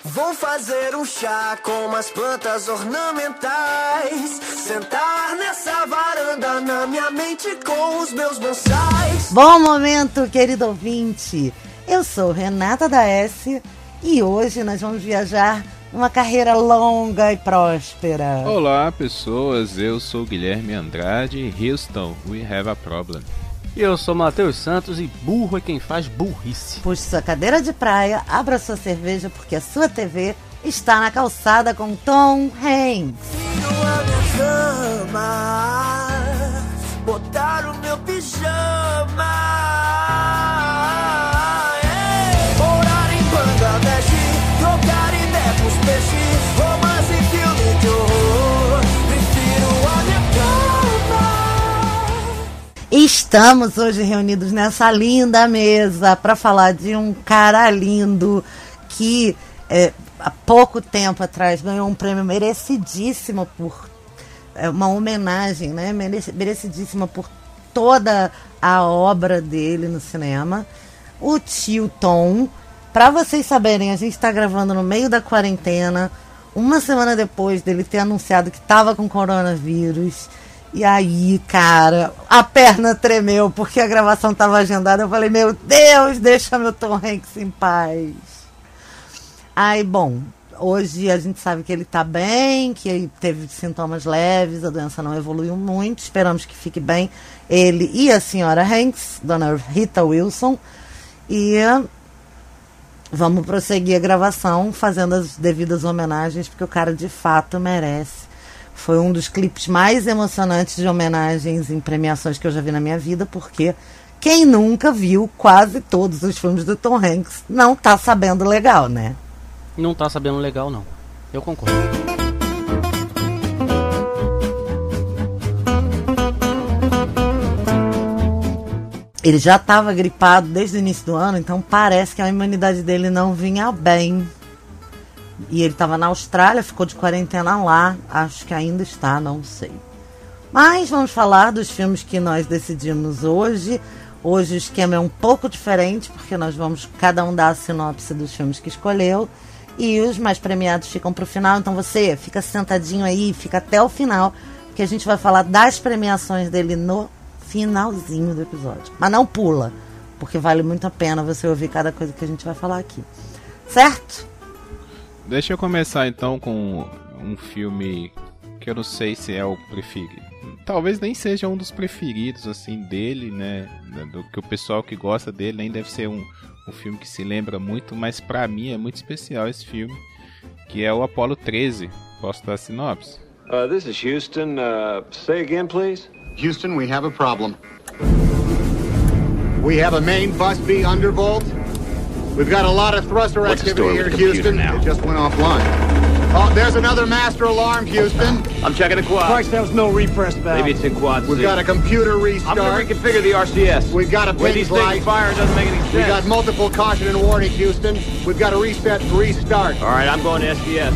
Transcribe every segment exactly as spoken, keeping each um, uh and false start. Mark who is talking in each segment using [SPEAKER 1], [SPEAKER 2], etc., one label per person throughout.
[SPEAKER 1] Vou fazer um chá com umas plantas ornamentais, sentar nessa varanda na minha mente com os meus bonsais.
[SPEAKER 2] Bom momento, querido ouvinte. Eu sou Renata da S e hoje nós vamos viajar uma carreira longa e próspera.
[SPEAKER 3] Olá, pessoas. Eu sou Guilherme Andrade. Houston, we have a problem.
[SPEAKER 4] E eu sou Matheus Santos e burro é quem faz burrice.
[SPEAKER 2] Puxe sua cadeira de praia, abra sua cerveja porque a sua T V está na calçada com Tom Hanks.
[SPEAKER 1] Botar o meu pijama, morar em Bangladesh, trocar ideia com os peixes, romance e filme de horror, prefiro a minha cama.
[SPEAKER 2] Estamos hoje reunidos nessa linda mesa para falar de um cara lindo que é, há pouco tempo atrás ganhou um prêmio merecidíssimo por é, uma homenagem, né, merecidíssima por toda a obra dele no cinema, o tio Tom. Para vocês saberem, a gente está gravando no meio da quarentena, uma semana depois dele ter anunciado que estava com coronavírus. E aí, cara, a perna tremeu porque a gravação estava agendada. Eu falei, meu Deus, deixa meu Tom Hanks em paz. Aí, bom, hoje a gente sabe que ele tá bem, que ele teve sintomas leves, a doença não evoluiu muito. Esperamos que fique bem ele e a senhora Hanks, dona Rita Wilson. E vamos prosseguir a gravação fazendo as devidas homenagens, porque o cara de fato merece. Foi um dos clipes mais emocionantes de homenagens em premiações que eu já vi na minha vida, porque quem nunca viu quase todos os filmes do Tom Hanks não tá sabendo legal, né?
[SPEAKER 4] Não tá sabendo legal, não. Eu concordo.
[SPEAKER 2] Ele já estava gripado desde o início do ano, então parece que a imunidade dele não vinha bem. E ele estava na Austrália, ficou de quarentena lá. Acho que ainda está, não sei. Mas vamos falar dos filmes que nós decidimos hoje. Hoje o esquema é um pouco diferente, porque nós vamos cada um dar a sinopse dos filmes que escolheu. E os mais premiados ficam para o final. Então você fica sentadinho aí, fica até o final, que a gente vai falar das premiações dele no finalzinho do episódio. Mas não pula, porque vale muito a pena você ouvir cada coisa que a gente vai falar aqui. Certo?
[SPEAKER 3] Deixa eu começar então com um filme que eu não sei se é o preferido. Talvez nem seja um dos preferidos assim dele, né? Do que o pessoal que gosta dele nem deve ser um, um filme que se lembra muito, mas pra mim é muito especial esse filme, que é o Apollo treze. Posso dar a sinopse?
[SPEAKER 5] Uh, this is Houston. Uh, say again, please.
[SPEAKER 6] Houston, we have a problem. We have a main bus B undervolt. We've got a lot of thruster
[SPEAKER 5] What's the
[SPEAKER 6] activity
[SPEAKER 5] story
[SPEAKER 6] here,
[SPEAKER 5] with the computer
[SPEAKER 6] Houston.
[SPEAKER 5] now?
[SPEAKER 6] It just went offline. Oh, there's another master alarm, Houston.
[SPEAKER 5] I'm checking the quad.
[SPEAKER 7] Christ, that was no repress valve.
[SPEAKER 5] Maybe it's in quad C.
[SPEAKER 6] We've got a computer restart.
[SPEAKER 5] I'm gonna reconfigure the R C S.
[SPEAKER 6] We've got a
[SPEAKER 5] When
[SPEAKER 6] ping
[SPEAKER 5] these things
[SPEAKER 6] light.
[SPEAKER 5] fire, it doesn't make any sense.
[SPEAKER 6] We've got multiple caution and warning, Houston. We've got to reset and restart.
[SPEAKER 5] All right, I'm going to S D S.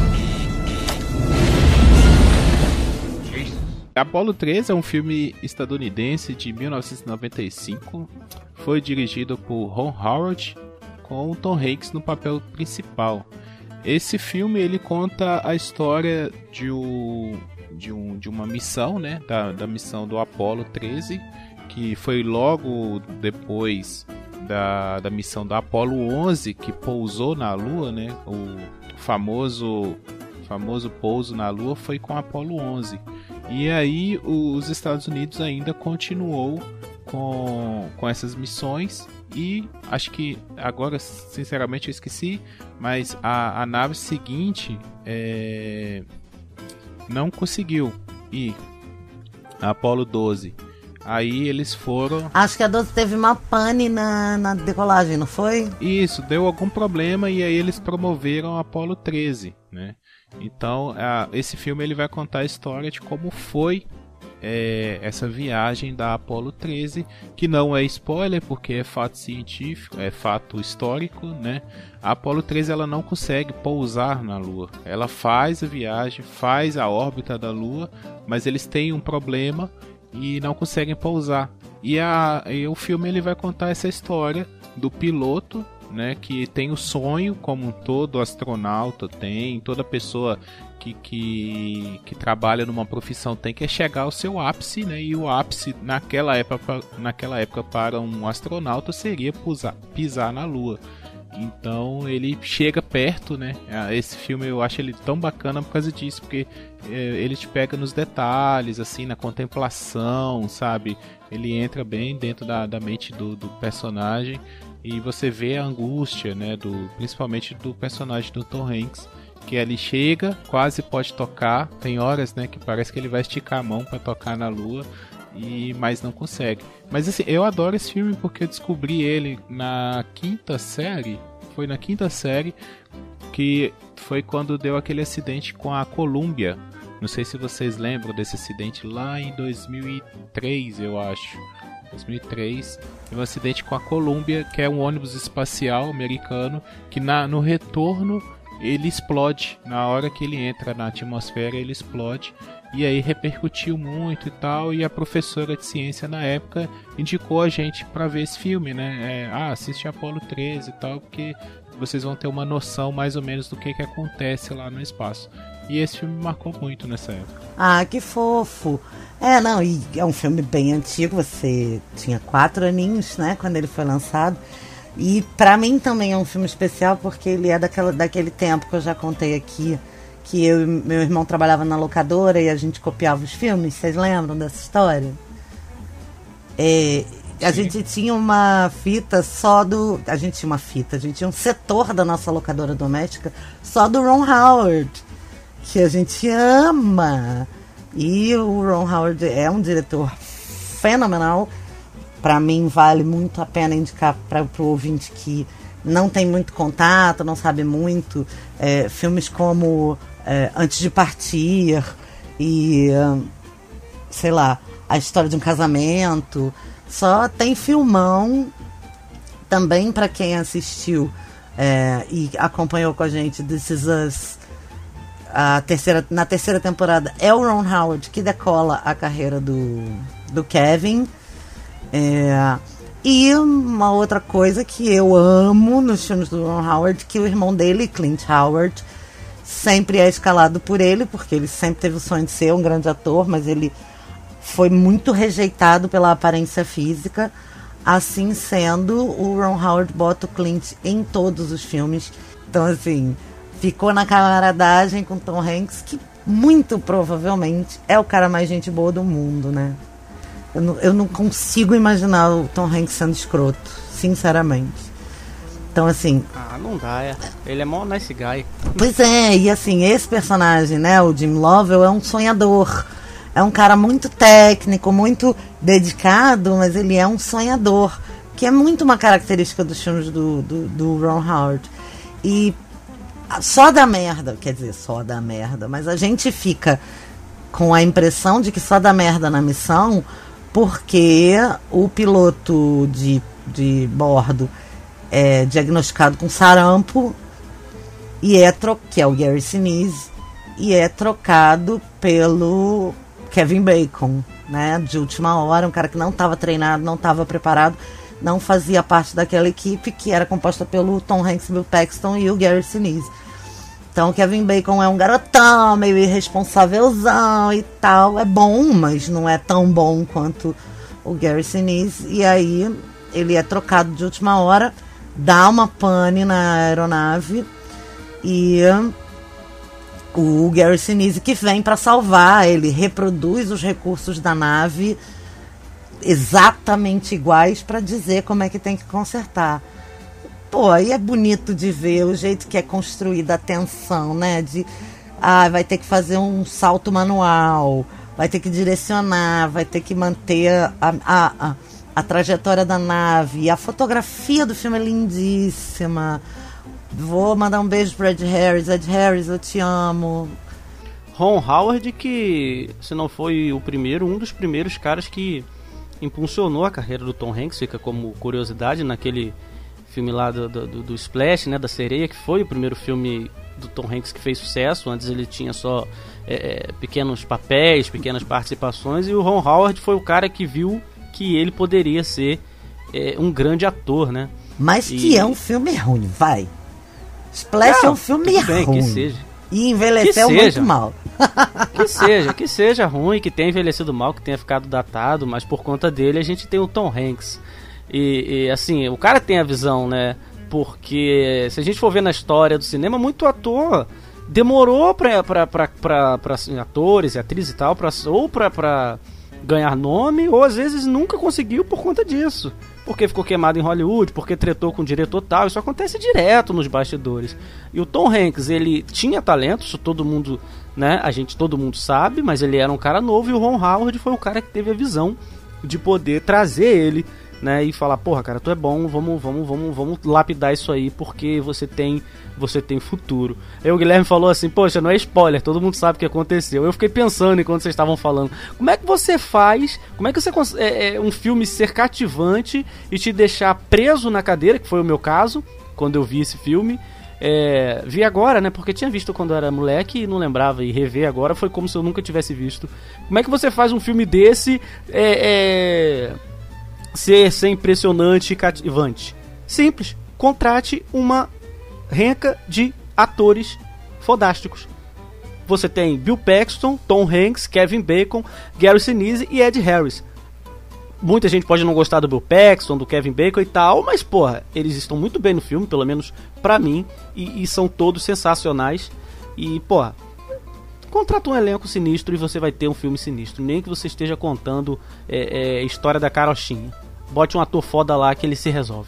[SPEAKER 3] Apollo treze é um filme estadunidense de mil novecentos e noventa e cinco. Foi dirigido por Ron Howard, com o Tom Hanks no papel principal. Esse filme ele conta a história de, o, de, um, de uma missão, né, da, da missão do Apollo treze, que foi logo depois da, da missão da Apollo onze, que pousou na Lua, né, o famoso, famoso pouso na Lua foi com a Apollo onze. E aí os Estados Unidos ainda continuou com, com essas missões. E acho que agora, sinceramente, eu esqueci, mas a, a nave seguinte é, não conseguiu ir, a Apollo doze. Aí eles foram...
[SPEAKER 2] Acho que a doze teve uma pane na, na decolagem, não foi?
[SPEAKER 3] Isso, deu algum problema e aí eles promoveram a Apollo treze, né? Então, a, esse filme ele vai contar a história de como foi É, essa viagem da Apollo treze, que não é spoiler porque é fato científico, é fato histórico, né? A Apollo treze ela não consegue pousar na Lua. Ela faz a viagem, faz a órbita da Lua, mas eles têm um problema e não conseguem pousar. E, a, e o filme ele vai contar essa história do piloto, né, que tem o sonho, como todo astronauta tem, toda pessoa que, que, que trabalha numa profissão tem, que é chegar ao seu ápice, né, e o ápice naquela época, naquela época para um astronauta seria pisar, pisar na Lua. Então ele chega perto, né? Esse filme eu acho ele tão bacana por causa disso, porque é, ele te pega nos detalhes, assim, na contemplação, sabe? Ele entra bem dentro da, da mente do, do personagem e você vê a angústia, né? Do, principalmente do personagem do Tom Hanks, que ele chega, quase pode tocar, tem horas, né, que parece que ele vai esticar a mão para tocar na Lua, e mas não consegue. Mas assim, eu adoro esse filme porque eu descobri ele na quinta série. Foi na quinta série que foi quando deu aquele acidente com a Columbia. Não sei se vocês lembram desse acidente lá em dois mil e três, eu acho. dois mil e três, teve um acidente com a Columbia, que é um ônibus espacial americano que na, no retorno ele explode. Na hora que ele entra na atmosfera, ele explode. E aí repercutiu muito e tal, e a professora de ciência na época indicou a gente para ver esse filme, né? É, ah, assiste Apollo treze e tal, porque vocês vão ter uma noção mais ou menos do que, que acontece lá no espaço. E esse filme me marcou muito nessa época.
[SPEAKER 2] Ah, que fofo! É, não, e é um filme bem antigo, você tinha quatro aninhos, né, quando ele foi lançado. E pra mim também é um filme especial, porque ele é daquela, daquele tempo que eu já contei aqui, que eu e meu irmão trabalhavam na locadora e a gente copiava os filmes. Vocês lembram dessa história? É, a
[SPEAKER 3] Sim.
[SPEAKER 2] gente tinha uma fita só do... A gente tinha uma fita, a gente tinha um setor da nossa locadora doméstica só do Ron Howard, que a gente ama. E o Ron Howard é um diretor fenomenal. Pra mim vale muito a pena indicar para o ouvinte que não tem muito contato, não sabe muito. É, filmes como é, Antes de Partir e, sei lá, A História de um Casamento. Só tem filmão também para quem assistiu é, e acompanhou com a gente This Is Us. A terceira, na terceira temporada é o Ron Howard que decola a carreira do, do Kevin. É, e uma outra coisa que eu amo nos filmes do Ron Howard, que o irmão dele, Clint Howard, sempre é escalado por ele, porque ele sempre teve o sonho de ser um grande ator, mas ele foi muito rejeitado pela aparência física. Assim sendo, o Ron Howard bota o Clint em todos os filmes. Então, assim, ficou na camaradagem com Tom Hanks, que muito provavelmente é o cara mais gente boa do mundo, né? Eu não, eu não consigo imaginar o Tom Hanks sendo escroto, sinceramente. Então, assim...
[SPEAKER 4] Ah, não dá, é. Ele é mó nice guy.
[SPEAKER 2] Pois é, e assim, esse personagem, né, o Jim Lovell, é um sonhador. É um cara muito técnico, muito dedicado, mas ele é um sonhador, que é muito uma característica dos filmes do, do, do Ron Howard. E só dá merda, quer dizer, só dá merda, mas a gente fica com a impressão de que só dá merda na missão porque o piloto de, de bordo é diagnosticado com sarampo e é tro- que é o Gary Sinise, e é trocado pelo Kevin Bacon, né, de última hora, um cara que não estava treinado, não estava preparado, não fazia parte daquela equipe que era composta pelo Tom Hanks, Bill Paxton e o Gary Sinise. Então o Kevin Bacon é um garotão, meio irresponsávelzão e tal. É bom, mas não é tão bom quanto o Gary Sinise. E aí ele é trocado de última hora, dá uma pane na aeronave e o Gary Sinise que vem para salvar, ele reproduz os recursos da nave exatamente iguais para dizer como é que tem que consertar. Pô, aí é bonito de ver o jeito que é construída a tensão, né? De, ah, vai ter que fazer um salto manual, vai ter que direcionar, vai ter que manter a, a, a, a trajetória da nave. A fotografia do filme é lindíssima. Vou mandar um beijo pro Ed Harris. Ed Harris, eu te amo.
[SPEAKER 4] Ron Howard, que se não foi o primeiro, um dos primeiros caras que impulsionou a carreira do Tom Hanks, fica como curiosidade, naquele filme lá do, do, do Splash, né, da sereia, que foi o primeiro filme do Tom Hanks que fez sucesso. Antes ele tinha só é, pequenos papéis, pequenas participações, e o Ron Howard foi o cara que viu que ele poderia ser é, um grande ator, né?
[SPEAKER 2] Mas
[SPEAKER 4] E-
[SPEAKER 2] que é um filme ruim, vai. Splash
[SPEAKER 4] Não,
[SPEAKER 2] é um filme
[SPEAKER 4] tudo bem,
[SPEAKER 2] ruim.
[SPEAKER 4] que seja.
[SPEAKER 2] E envelheceu
[SPEAKER 4] Que
[SPEAKER 2] muito
[SPEAKER 4] seja.
[SPEAKER 2] mal.
[SPEAKER 4] Que seja, que seja ruim, que tenha envelhecido mal, que tenha ficado datado, mas por conta dele a gente tem o Tom Hanks. E, e, assim, o cara tem a visão, né? Porque se a gente for ver na história do cinema, muito ator demorou pra, pra, pra, pra, pra assim, atores e atrizes e tal, pra, ou pra, pra ganhar nome, ou às vezes nunca conseguiu por conta disso. Porque ficou queimado em Hollywood, porque tretou com o diretor tal. Isso acontece direto nos bastidores. E o Tom Hanks, ele tinha talento, isso todo mundo, né? A gente, todo mundo sabe, mas ele era um cara novo e o Ron Howard foi o cara que teve a visão de poder trazer ele, né? E falar, porra, cara, tu é bom, vamos, vamos, vamos, vamos lapidar isso aí, porque você tem, você tem futuro. Aí o Guilherme falou assim, poxa, não é spoiler, todo mundo sabe o que aconteceu. Eu fiquei pensando enquanto vocês estavam falando, como é que você faz, como é que você cons- é, é, um filme ser cativante e te deixar preso na cadeira, que foi o meu caso, quando eu vi esse filme. É, vi agora, né, porque tinha visto quando eu era moleque e não lembrava, e rever agora foi como se eu nunca tivesse visto. Como é que você faz um filme desse é... é... ser, ser impressionante e cativante? Simples. Contrate uma renca de atores fodásticos. Você tem Bill Paxton, Tom Hanks, Kevin Bacon, Gary Sinise e Ed Harris. Muita gente pode não gostar do Bill Paxton, do Kevin Bacon e tal, mas porra, eles estão muito bem no filme, pelo menos pra mim, e, e são todos sensacionais. E porra, contrata um elenco sinistro e você vai ter um filme sinistro. Nem que você esteja contando é, é, a história da carochinha. Bote um ator foda lá que ele se resolve.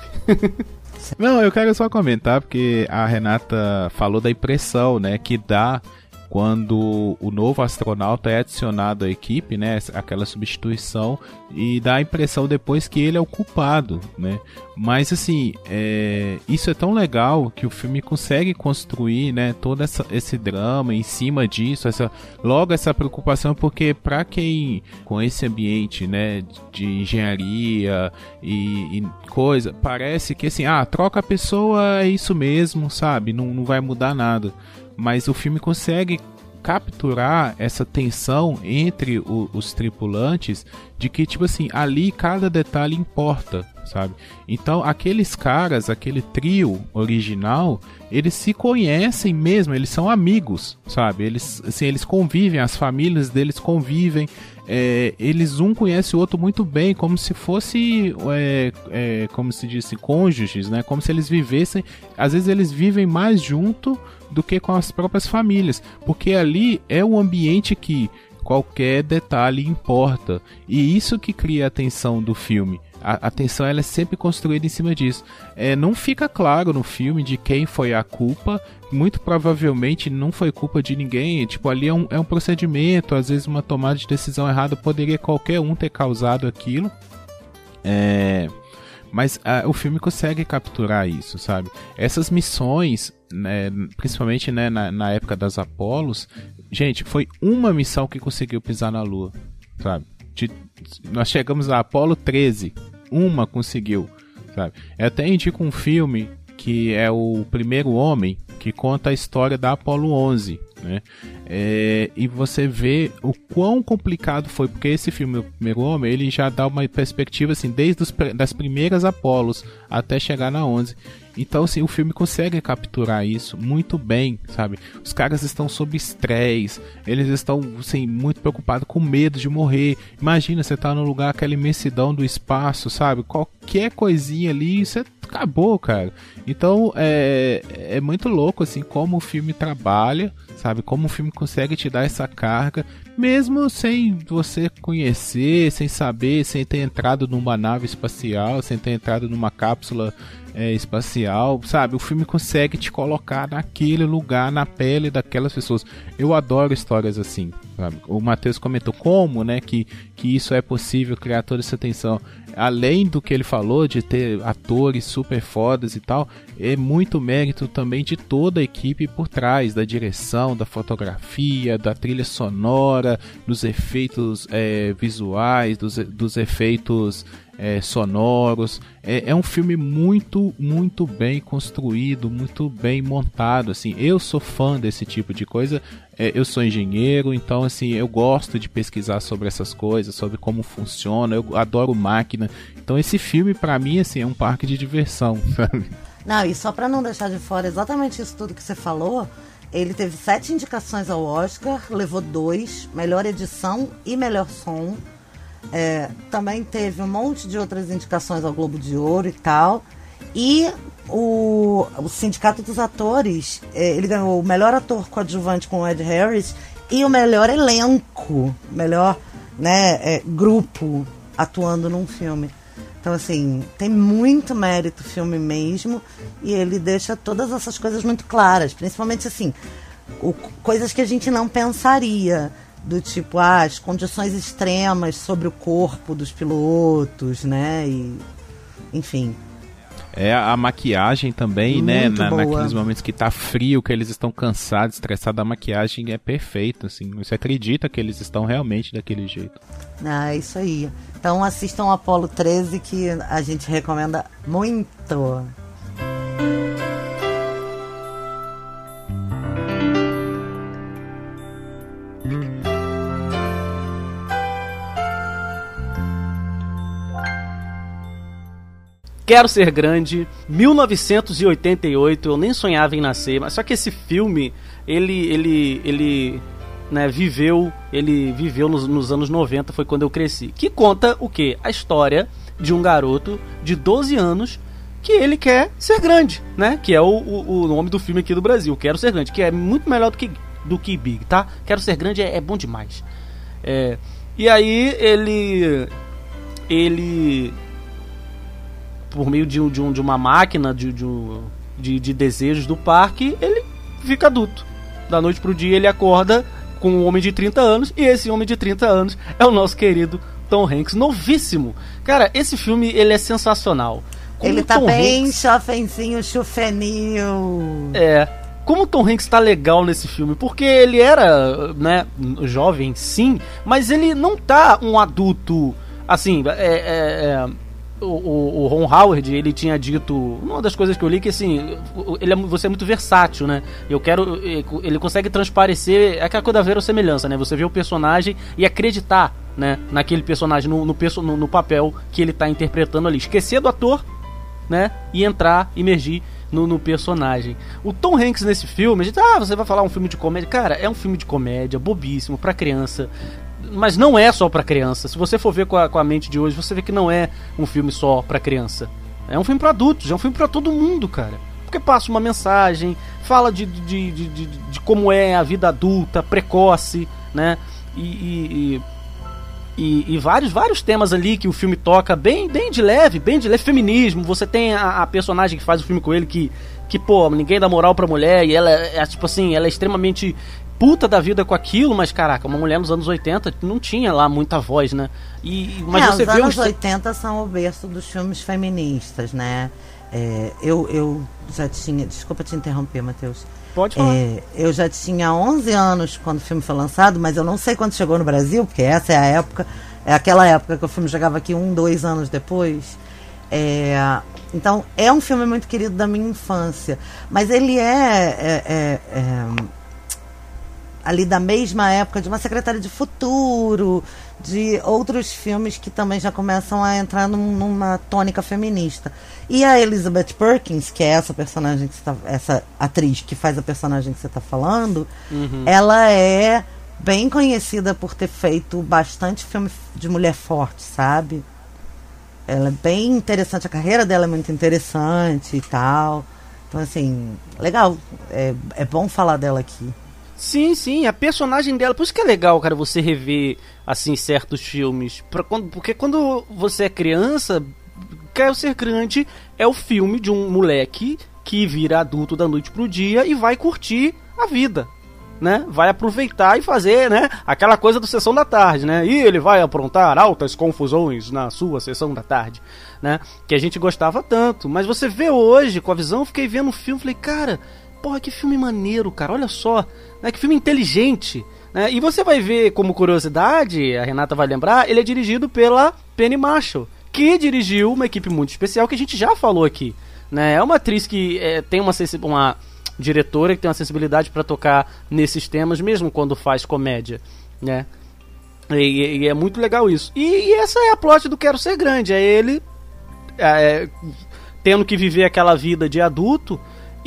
[SPEAKER 3] Não, eu quero só comentar, porque a Renata falou da impressão, né, que dá quando o novo astronauta é adicionado à equipe, né, aquela substituição, e dá a impressão depois que ele é o culpado, né, mas assim, é, isso é tão legal que o filme consegue construir, né, todo essa, esse drama em cima disso, essa, logo essa preocupação, porque para quem com esse ambiente, né, de engenharia e, e coisa, parece que assim, ah, troca a pessoa, é isso mesmo, sabe, não, não vai mudar nada. Mas o filme consegue capturar essa tensão entre o, os tripulantes, de que, tipo assim, ali cada detalhe importa, sabe? Então, aqueles caras, aquele trio original, eles se conhecem mesmo, eles são amigos, sabe? Eles, assim, eles convivem, as famílias deles convivem, é, eles um conhece o outro muito bem, como se fosse, é, é, como se disse, cônjuges, né? Como se eles vivessem, às vezes eles vivem mais junto do que com as próprias famílias, porque ali é um ambiente que qualquer detalhe importa, e isso que cria a tensão do filme. A, a tensão ela é sempre construída em cima disso. É, não fica claro no filme de quem foi a culpa, muito provavelmente não foi culpa de ninguém, tipo, ali é um, é um procedimento, às vezes uma tomada de decisão errada, poderia qualquer um ter causado aquilo. É... Mas uh, o filme consegue capturar isso, sabe? Essas missões, né, principalmente, né, na, na época das Apolos, gente, foi uma missão que conseguiu pisar na Lua, sabe? De, nós chegamos a Apolo treze, uma conseguiu, sabe? Eu até indico um filme que é o Primeiro Homem, que conta a história da Apolo onze, né? É, e você vê o quão complicado foi, porque esse filme, O Primeiro Homem, ele já dá uma perspectiva assim, desde os, das primeiras Apolos até chegar na onze. Então, assim, o filme consegue capturar isso muito bem, sabe? Os caras estão sob estresse, eles estão, assim, muito preocupados, com medo de morrer. Imagina, você tá num lugar, aquela imensidão do espaço, sabe? Qualquer coisinha ali, você acabou, cara. Então, é, é muito louco, assim, como o filme trabalha, sabe? Como o filme consegue te dar essa carga, mesmo sem você conhecer, sem saber, sem ter entrado numa nave espacial, sem ter entrado numa cápsula é, espacial, sabe? O filme consegue te colocar naquele lugar, na pele daquelas pessoas. Eu adoro histórias assim, sabe? O Matheus comentou como, né, que, que isso é possível, criar toda essa tensão. Além do que ele falou de ter atores super fodas e tal, é muito mérito também de toda a equipe por trás, da direção, da fotografia, da trilha sonora, dos efeitos é, visuais, dos, dos efeitos é, sonoros. É, é um filme muito, muito bem construído, muito bem montado, assim. Eu sou fã desse tipo de coisa. É, eu sou engenheiro, então assim, eu gosto de pesquisar sobre essas coisas, sobre como funciona. Eu adoro máquina. Então esse filme, pra mim, assim, é um parque de diversão, sabe?
[SPEAKER 2] Não, e só pra não deixar de fora exatamente isso tudo que você falou, ele teve sete indicações ao Oscar, levou dois, melhor edição e melhor som. É, também teve um monte de outras indicações ao Globo de Ouro e tal. E o, o Sindicato dos Atores, é, ele ganhou o melhor ator coadjuvante com o Ed Harris e o melhor elenco, melhor, né, é, grupo atuando num filme. Então, assim, tem muito mérito o filme mesmo, e ele deixa todas essas coisas muito claras, principalmente, assim, o, coisas que a gente não pensaria, do tipo, ah, as condições extremas sobre o corpo dos pilotos, né, e, enfim...
[SPEAKER 3] É, a maquiagem também,
[SPEAKER 2] Muito
[SPEAKER 3] né, na,
[SPEAKER 2] boa.
[SPEAKER 3] naqueles momentos que tá frio, que eles estão cansados, estressados, a maquiagem é perfeita, assim, você acredita que eles estão realmente daquele jeito.
[SPEAKER 2] Ah, é isso aí. Então assistam Apollo treze, que a gente recomenda muito.
[SPEAKER 4] Quero Ser Grande, mil novecentos e oitenta e oito, eu nem sonhava em nascer, mas só que esse filme, ele, ele, ele, né, viveu, ele viveu nos, nos anos noventa, foi quando eu cresci. Que conta o quê? A história de um garoto de doze anos que ele quer ser grande, né? Que é o, o, o nome do filme aqui do Brasil, Quero Ser Grande, que é muito melhor do que, do que Big, tá? Quero Ser Grande é, é bom demais. É, e aí ele... ele... por meio de, de, um, de uma máquina de, de, de, de desejos do parque, ele fica adulto. Da noite pro dia ele acorda com um homem de trinta anos, e esse homem de trinta anos é o nosso querido Tom Hanks, novíssimo. Cara, esse filme, ele é sensacional. Como
[SPEAKER 2] ele tá
[SPEAKER 4] Tom
[SPEAKER 2] bem
[SPEAKER 4] Hanks,
[SPEAKER 2] chofenzinho, chufenil.
[SPEAKER 4] É, como o Tom Hanks tá legal nesse filme, porque ele era, né, jovem, sim, mas ele não tá um adulto, assim, é... é, é O, o, o Ron Howard, ele tinha dito, uma das coisas que eu li, que assim, ele é, você é muito versátil, né? Eu quero, ele consegue transparecer, é aquela coisa da verossemelhança, né? Você vê o personagem e acreditar, né, naquele personagem, no, no, no, no papel que ele tá interpretando ali, esquecer do ator, né, e entrar, imergir no, no personagem. O Tom Hanks nesse filme, a gente, ah, você vai falar um filme de comédia, cara, é um filme de comédia, bobíssimo, pra criança. Mas não é só pra criança. Se você for ver com a, com a mente de hoje, você vê que não é um filme só pra criança. É um filme pra adultos, é um filme pra todo mundo, cara. Porque passa uma mensagem, fala de, de, de, de, de como é a vida adulta, precoce, né? E, e, e, e vários, vários temas ali que o filme toca bem, bem de leve, bem de leve. Feminismo, você tem a, a personagem que faz o filme com ele que, que, pô, ninguém dá moral pra mulher, e ela é, é tipo assim, ela é extremamente... puta da vida com aquilo, mas caraca, uma mulher nos anos oitenta não tinha lá muita voz, né? E, mas
[SPEAKER 2] é,
[SPEAKER 4] você
[SPEAKER 2] os
[SPEAKER 4] vê
[SPEAKER 2] anos
[SPEAKER 4] os...
[SPEAKER 2] oitenta são o berço dos filmes feministas, né? É, eu, eu já tinha... Desculpa te interromper, Matheus.
[SPEAKER 4] Pode falar.
[SPEAKER 2] É, eu já tinha onze anos quando o filme foi lançado, mas eu não sei quando chegou no Brasil, porque essa é a época... É aquela época que o filme chegava aqui um, dois anos depois. É, então, é um filme muito querido da minha infância. Mas ele é... é, é, é ali da mesma época de Uma Secretária de Futuro, de outros filmes que também já começam a entrar num, numa tônica feminista. E a Elizabeth Perkins, que é essa personagem que você tá, essa atriz que faz a personagem que você está falando, uhum. ela é bem conhecida por ter feito bastante filme de mulher forte, sabe? Ela é bem interessante, a carreira dela é muito interessante e tal. Então, assim, legal. É, é bom falar dela aqui.
[SPEAKER 4] Sim, sim, a personagem dela, por isso que é legal, cara, você rever, assim, certos filmes, pra quando, porque quando você é criança, Quero Ser Grande é o filme de um moleque que vira adulto da noite pro dia e vai curtir a vida, né, vai aproveitar e fazer, né, aquela coisa do Sessão da Tarde, né, e ele vai aprontar altas confusões na sua Sessão da Tarde, né, que a gente gostava tanto, mas você vê hoje, com a visão, eu fiquei vendo o filme, falei, cara... Porra, que filme maneiro, cara, olha só, né, que filme inteligente, né, e você vai ver, como curiosidade, a Renata vai lembrar, ele é dirigido pela Penny Marshall, que dirigiu uma equipe muito especial que a gente já falou aqui, né? É uma atriz que é, tem uma, uma diretora que tem uma sensibilidade para tocar nesses temas, mesmo quando faz comédia, né? E, e é muito legal isso. E, e essa é a plot do Quero Ser Grande. É ele é, tendo que viver aquela vida de adulto.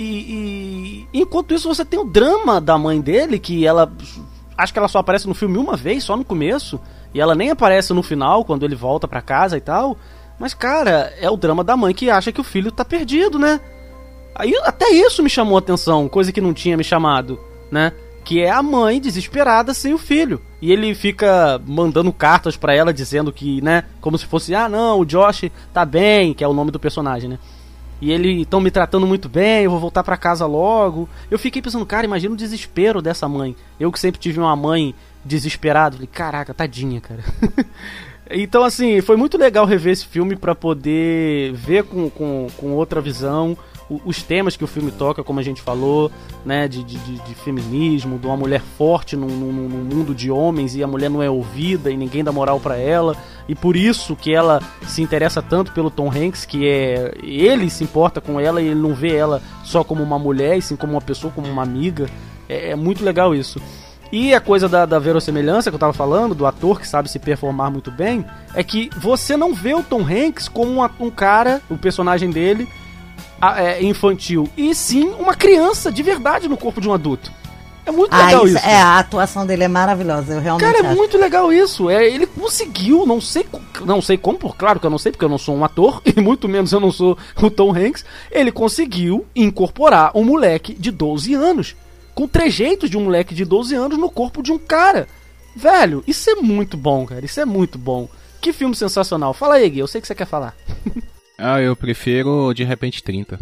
[SPEAKER 4] E, e enquanto isso você tem o drama da mãe dele, que ela... Acho que ela só aparece no filme uma vez, só no começo. E ela nem aparece no final, quando ele volta pra casa e tal. Mas, cara, é o drama da mãe que acha que o filho tá perdido, né? Aí até isso me chamou a atenção, coisa que não tinha me chamado, né? Que é a mãe desesperada sem o filho. E ele fica mandando cartas pra ela dizendo que, né, como se fosse, ah não, o Josh tá bem, que é o nome do personagem, né? E eles estão me tratando muito bem, eu vou voltar pra casa logo. Eu fiquei pensando, cara, imagina o desespero dessa mãe. Eu que sempre tive uma mãe desesperada, falei, caraca, tadinha, cara. Então, assim, foi muito legal rever esse filme pra poder ver com, com, com outra visão os temas que o filme toca, como a gente falou, né, de, de, de feminismo, de uma mulher forte num, num, num mundo de homens e a mulher não é ouvida e ninguém dá moral pra ela, e por isso que ela se interessa tanto pelo Tom Hanks, que é ele se importa com ela e ele não vê ela só como uma mulher, e sim como uma pessoa, como uma amiga. É, é muito legal isso. E a coisa da, da verossemelhança que eu tava falando, do ator que sabe se performar muito bem, é que você não vê o Tom Hanks como uma, um cara, o personagem dele, é, infantil, e sim uma criança de verdade no corpo de um adulto. É muito
[SPEAKER 2] ah,
[SPEAKER 4] legal
[SPEAKER 2] isso.
[SPEAKER 4] isso.
[SPEAKER 2] É, a atuação dele é maravilhosa, eu realmente
[SPEAKER 4] Cara, é
[SPEAKER 2] acho.
[SPEAKER 4] muito legal isso. É, ele conseguiu, não sei, não sei como, por, claro que eu não sei, porque eu não sou um ator, e muito menos eu não sou o Tom Hanks. Ele conseguiu incorporar um moleque de doze anos, com trejeitos de um moleque de doze anos no corpo de um cara. Velho, isso é muito bom, cara. Isso é muito bom. Que filme sensacional. Fala aí, Gui, eu sei que você quer falar.
[SPEAKER 3] Ah, eu prefiro De Repente trinta.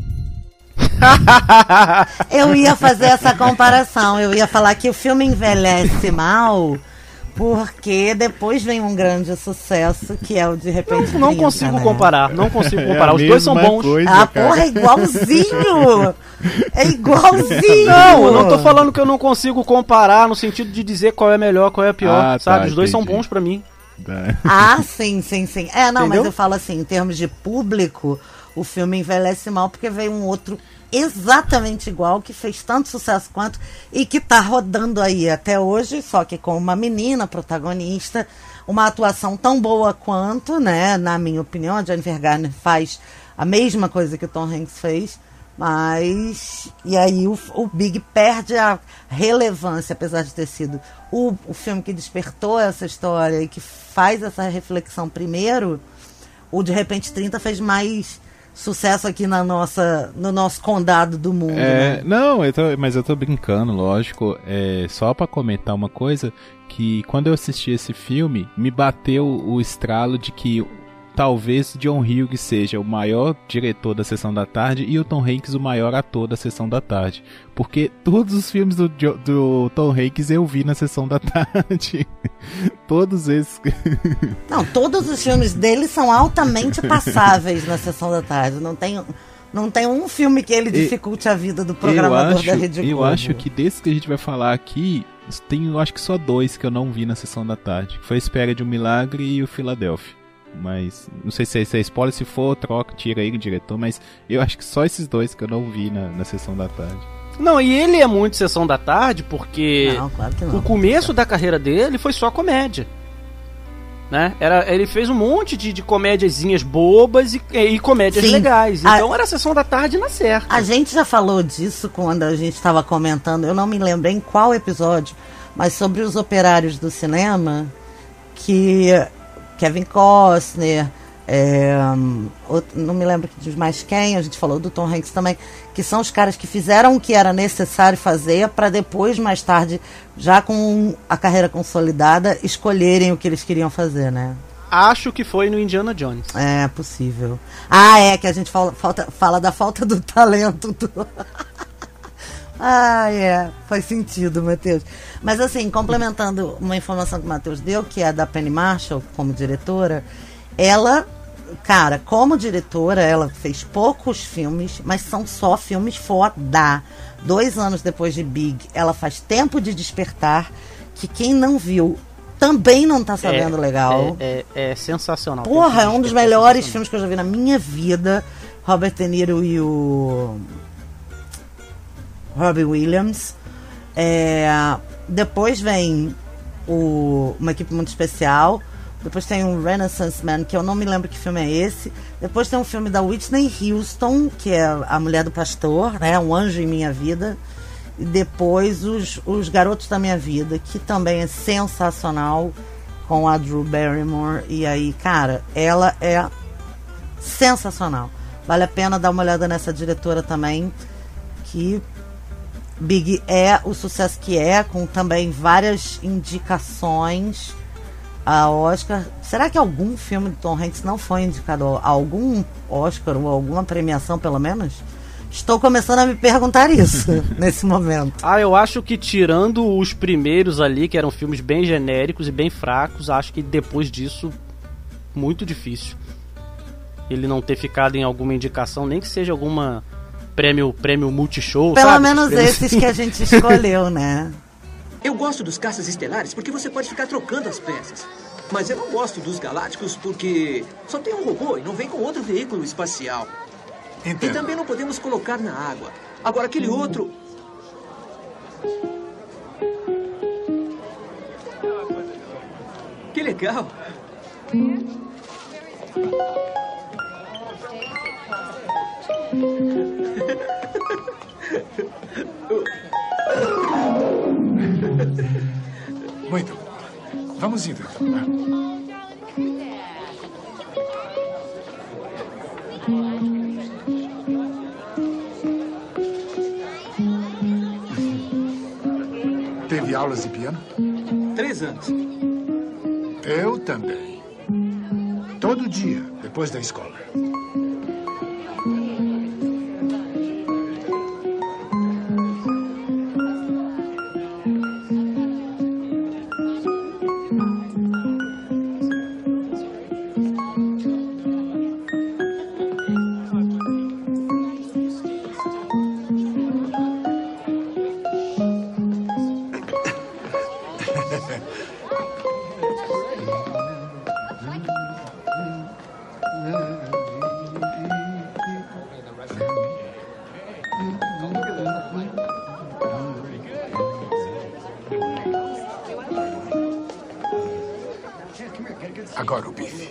[SPEAKER 2] Eu ia fazer essa comparação. Eu ia falar que o filme envelhece mal porque depois vem um grande sucesso que é o De Repente
[SPEAKER 4] Não, não
[SPEAKER 2] trinta,
[SPEAKER 4] consigo
[SPEAKER 2] né?
[SPEAKER 4] comparar. Não consigo
[SPEAKER 7] É
[SPEAKER 4] comparar.
[SPEAKER 7] a
[SPEAKER 4] Os dois são
[SPEAKER 7] mesma
[SPEAKER 4] bons.
[SPEAKER 7] coisa,
[SPEAKER 2] Ah,
[SPEAKER 7] cara.
[SPEAKER 2] porra, é igualzinho! É igualzinho!
[SPEAKER 4] Não, eu não tô falando que eu não consigo comparar no sentido de dizer qual é melhor, qual é pior,
[SPEAKER 3] Ah,
[SPEAKER 4] sabe?
[SPEAKER 3] tá,
[SPEAKER 4] Os dois
[SPEAKER 3] entendi.
[SPEAKER 4] são bons pra mim.
[SPEAKER 7] Tá.
[SPEAKER 2] Ah, sim, sim, sim. É, não,
[SPEAKER 4] Entendeu?
[SPEAKER 2] mas eu falo assim, em termos de público, o filme envelhece mal porque veio um outro exatamente igual, que fez tanto sucesso quanto, e que tá rodando aí até hoje, só que com uma menina protagonista, uma atuação tão boa quanto, né, na minha opinião. A Jennifer Garner faz a mesma coisa que o Tom Hanks fez, mas e aí o, o Big perde a relevância, apesar de ter sido o, o filme que despertou essa história e que faz essa reflexão primeiro. O De Repente trinta fez mais sucesso aqui na nossa, no nosso condado do mundo,
[SPEAKER 3] É,
[SPEAKER 2] né?
[SPEAKER 3] não, eu tô, mas eu tô brincando, lógico. É, só pra comentar uma coisa, que quando eu assisti esse filme, me bateu o estralo de que talvez John Hughes seja o maior diretor da Sessão da Tarde e o Tom Hanks o maior ator da Sessão da Tarde. Porque todos os filmes do, Jo- do Tom Hanks eu vi na Sessão da Tarde. Todos esses.
[SPEAKER 2] Não, todos os filmes dele são altamente passáveis na Sessão da Tarde. Não tem, não tem um filme que ele dificulte a vida do programador
[SPEAKER 3] eu acho,
[SPEAKER 2] da Rede Globo.
[SPEAKER 3] Eu acho que desses que a gente vai falar aqui, tem eu acho que só dois que eu não vi na Sessão da Tarde. Foi A Espera de um Milagre e o Philadelphia. Mas não sei se é, se é spoiler, se for, troca, tira aí o diretor, mas eu acho que só esses dois que eu não vi na, na Sessão da Tarde.
[SPEAKER 4] Não, e ele é muito Sessão da Tarde porque
[SPEAKER 2] Não, claro que não.
[SPEAKER 4] o começo da carreira dele foi só comédia. Né? Era, ele fez um monte de, de comédiazinhas bobas e, e comédias
[SPEAKER 2] Sim.
[SPEAKER 4] legais.
[SPEAKER 2] A-
[SPEAKER 4] Então era a Sessão da Tarde na certa.
[SPEAKER 2] A gente já falou disso quando a gente estava comentando, eu não me lembro em qual episódio, mas sobre os operários do cinema, que Kevin Costner, é, outro- não me lembro de mais quem, a gente falou do Tom Hanks também, que são os caras que fizeram o que era necessário fazer para depois, mais tarde, já com a carreira consolidada, escolherem o que eles queriam fazer, né?
[SPEAKER 4] Acho que foi no Indiana Jones.
[SPEAKER 2] É possível. Ah, é que a gente fala, falta, fala da falta do talento do... Ah, é. Faz sentido, Matheus. Mas assim, complementando uma informação que o Matheus deu, que é a da Penny Marshall como diretora, ela, cara, como diretora, ela fez poucos filmes, mas são só filmes foda. Dois anos depois de Big, ela faz Tempo de Despertar, que quem não viu também não tá sabendo
[SPEAKER 4] é,
[SPEAKER 2] legal.
[SPEAKER 4] É, é, é sensacional.
[SPEAKER 2] Porra, é um dos melhores filmes que eu já vi na minha vida. Robert De Niro e o Robin Williams. É, depois vem o, uma equipe muito especial. Depois tem um Renaissance Man, que eu não me lembro que filme é esse. Depois tem um filme da Whitney Houston, que é a mulher do pastor, né? Um Anjo em Minha Vida. E depois os, os Garotos da Minha Vida, que também é sensacional, com a Drew Barrymore. E aí, cara, ela é sensacional. Vale a pena dar uma olhada nessa diretora também, que Big é o sucesso que é, com também várias indicações a Oscar. Será que algum filme de Tom Hanks não foi indicado a algum Oscar ou alguma premiação, pelo menos? Estou começando a me perguntar isso nesse momento.
[SPEAKER 4] Ah, eu acho que tirando os primeiros ali, que eram filmes bem genéricos e bem fracos, acho que depois disso, muito difícil ele não ter ficado em alguma indicação, nem que seja alguma prêmio, prêmio multishow,
[SPEAKER 2] Pelo
[SPEAKER 4] sabe?
[SPEAKER 2] menos esses
[SPEAKER 4] assim.
[SPEAKER 2] que a gente escolheu, né?
[SPEAKER 7] Eu gosto dos caças estelares porque você pode ficar trocando as peças. Mas eu não gosto dos galácticos porque só tem um robô e não vem com outro veículo espacial.
[SPEAKER 6] Entendo.
[SPEAKER 7] E também não podemos colocar na água. Agora, aquele outro... Que legal.
[SPEAKER 6] Muito bom. Vamos indo, então, né? Teve aulas de piano?
[SPEAKER 7] Três anos.
[SPEAKER 6] Eu também. Todo dia, depois da escola. Agora o bife.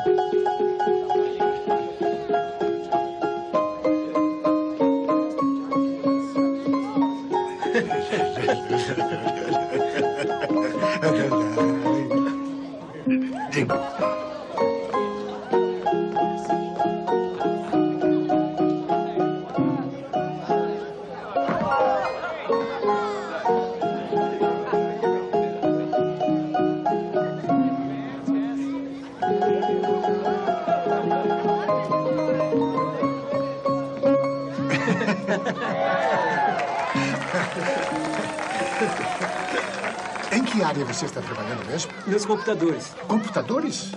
[SPEAKER 6] Em que área você está trabalhando mesmo?
[SPEAKER 7] Nos computadores.
[SPEAKER 6] Computadores?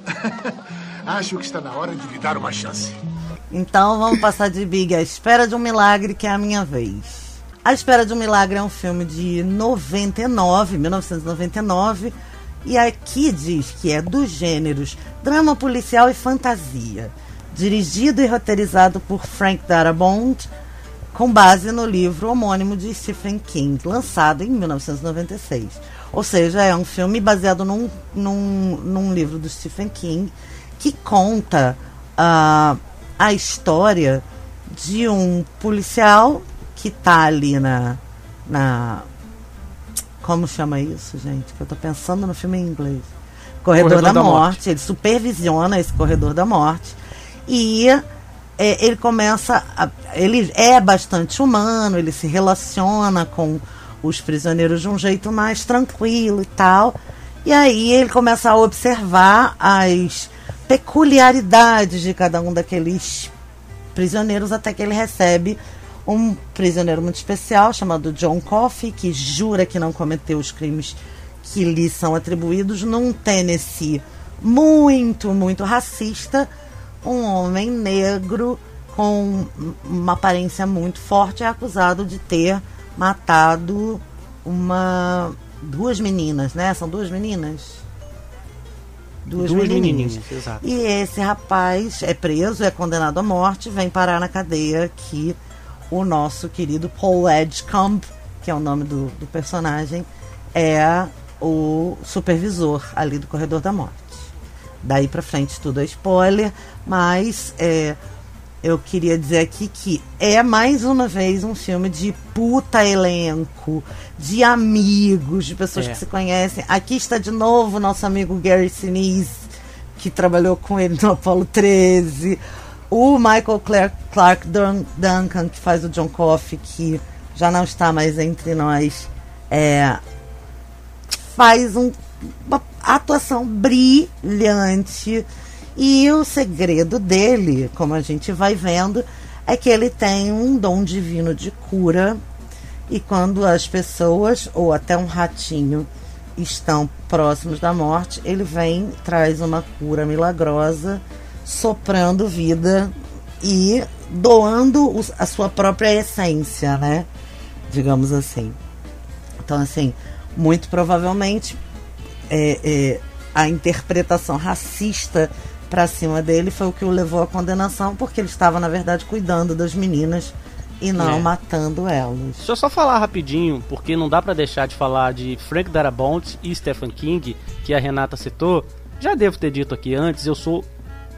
[SPEAKER 6] Acho que está na hora de lhe dar uma chance.
[SPEAKER 2] Então vamos passar de Big A Espera de um Milagre, que é a minha vez. A Espera de um Milagre é um filme de noventa e nove, mil novecentos e noventa e nove, e aqui diz que é dos gêneros drama policial e fantasia, dirigido e roteirizado por Frank Darabont, com base no livro homônimo de Stephen King, lançado em mil novecentos e noventa e seis. Ou seja, é um filme baseado num, num, num livro do Stephen King, que conta uh, a história de um policial que tá ali na, na... Como chama isso, gente? Que eu tô pensando no filme em inglês. Corredor, corredor da, da morte. morte. Ele supervisiona esse corredor da morte. E... É, ele começa a, ele é bastante humano, ele se relaciona com os prisioneiros de um jeito mais tranquilo e tal, e aí ele começa a observar as peculiaridades de cada um daqueles prisioneiros, até que ele recebe um prisioneiro muito especial chamado John Coffey, que jura que não cometeu os crimes que lhe são atribuídos, num Tennessee muito, muito racista. Um homem negro com uma aparência muito forte é acusado de ter matado uma duas meninas, né? São duas meninas? Duas,
[SPEAKER 4] Duas
[SPEAKER 2] menininhas.
[SPEAKER 4] menininhas, exato.
[SPEAKER 2] E esse rapaz é preso, é condenado à morte, vem parar na cadeia que o nosso querido Paul Edgecombe, que é o nome do, do personagem, é o supervisor ali do Corredor da Morte. Daí pra frente tudo é spoiler, mas é, eu queria dizer aqui que é mais uma vez um filme de puta elenco, de amigos, de pessoas
[SPEAKER 4] É.
[SPEAKER 2] que se conhecem. Aqui está de novo o nosso amigo Gary Sinise, que trabalhou com ele no Apollo treze. O Michael Clark, Clark Dun- Duncan, que faz o John Coffey, que já não está mais entre nós, é, faz um, uma atuação brilhante. E o segredo dele, como a gente vai vendo, é que ele tem um dom divino de cura. E quando as pessoas, ou até um ratinho, estão próximos da morte, ele vem, traz uma cura milagrosa, soprando vida e doando os- a sua própria essência, né? Digamos assim. Então, assim, muito provavelmente é, é, a interpretação racista pra cima dele foi o que o levou à condenação, porque ele estava, na verdade, cuidando das meninas e não
[SPEAKER 4] É.
[SPEAKER 2] matando elas.
[SPEAKER 4] Deixa eu só falar rapidinho, porque não dá pra deixar de falar de Frank Darabont e Stephen King, que a Renata citou. Já devo ter dito aqui antes, eu sou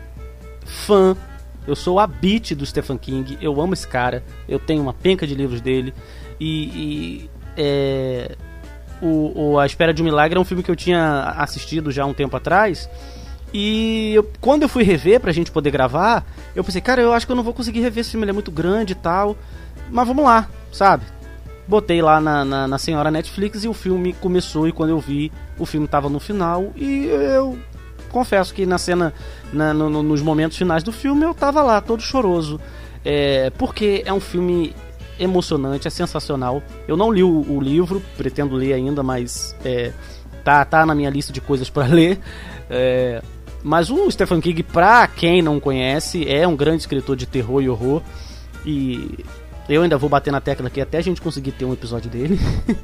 [SPEAKER 4] fã, eu sou a beat do Stephen King, eu amo esse cara, eu tenho uma penca de livros dele, e, e é, o, o A Espera de um Milagre é um filme que eu tinha assistido já há um tempo atrás, e eu, quando eu fui rever pra gente poder gravar, eu pensei, cara, eu acho que eu não vou conseguir rever esse filme, ele é muito grande e tal, mas vamos lá, sabe? Botei lá na, na, na senhora Netflix e o filme começou, e quando eu vi, o filme tava no final, e eu confesso que na cena, na, no, no, nos momentos finais do filme, eu tava lá, todo choroso, é, porque é um filme emocionante, é sensacional. Eu não li o, o livro, pretendo ler ainda, mas é, tá, tá na minha lista de coisas pra ler, é, mas o Stephen King, pra quem não conhece, é um grande escritor de terror e horror, e eu ainda vou bater na tecla aqui até a gente conseguir ter um episódio dele.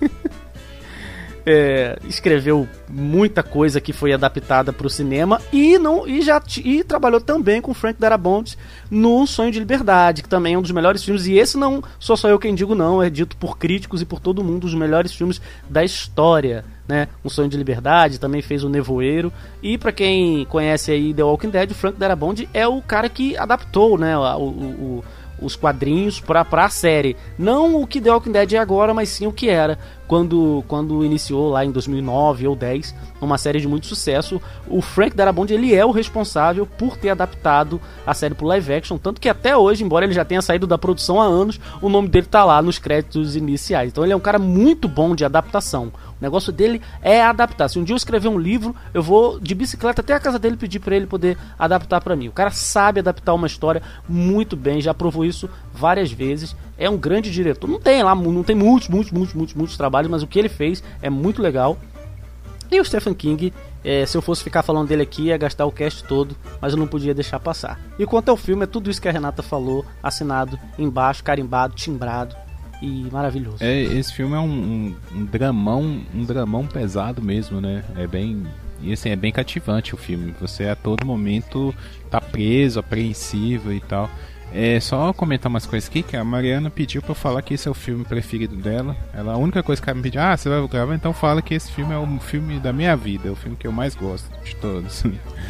[SPEAKER 4] É, escreveu muita coisa que foi adaptada para o cinema e, não, e, já, e trabalhou também com Frank Darabont no Sonho de Liberdade, que também é um dos melhores filmes, e esse não sou só eu quem digo não, é dito por críticos e por todo mundo, os melhores filmes da história, né? Um Sonho de Liberdade, também fez O Nevoeiro, e para quem conhece aí The Walking Dead, o Frank Darabont é o cara que adaptou, né, o, o, o os quadrinhos pra, pra série. Não o que The Walking Dead é agora, mas sim o que era quando, quando iniciou lá em dois mil e nove ou dez, uma série de muito sucesso. O Frank Darabont, ele é o responsável por ter adaptado a série pro live action, tanto que até hoje, embora ele já tenha saído da produção há anos, o nome dele tá lá nos créditos iniciais. Então ele é um cara muito bom de adaptação. O negócio dele é adaptar. Se um dia eu escrever um livro, eu vou de bicicleta até a casa dele pedir pra ele poder adaptar pra mim. O cara sabe adaptar uma história muito bem, já provou isso várias vezes. É um grande diretor. Não tem lá, não tem muitos, muitos, muitos, muitos, muitos trabalhos, mas o que ele fez é muito legal. E o Stephen King, é, se eu fosse ficar falando dele aqui, ia gastar o cast todo, mas eu não podia deixar passar. E quanto ao filme, é tudo isso que a Renata falou, assinado embaixo, carimbado, timbrado. E maravilhoso.
[SPEAKER 3] É, esse filme é um, um, um dramão, um dramão pesado mesmo, né? É bem, e assim, é bem cativante o filme. Você a todo momento tá preso, apreensivo e tal. É só comentar umas coisas aqui, que a Mariana pediu pra eu falar que esse é o filme preferido dela. Ela, a única coisa que ela me pediu, ah, você vai gravar, então fala que esse filme é o filme da minha vida, é o filme que eu mais gosto de todos.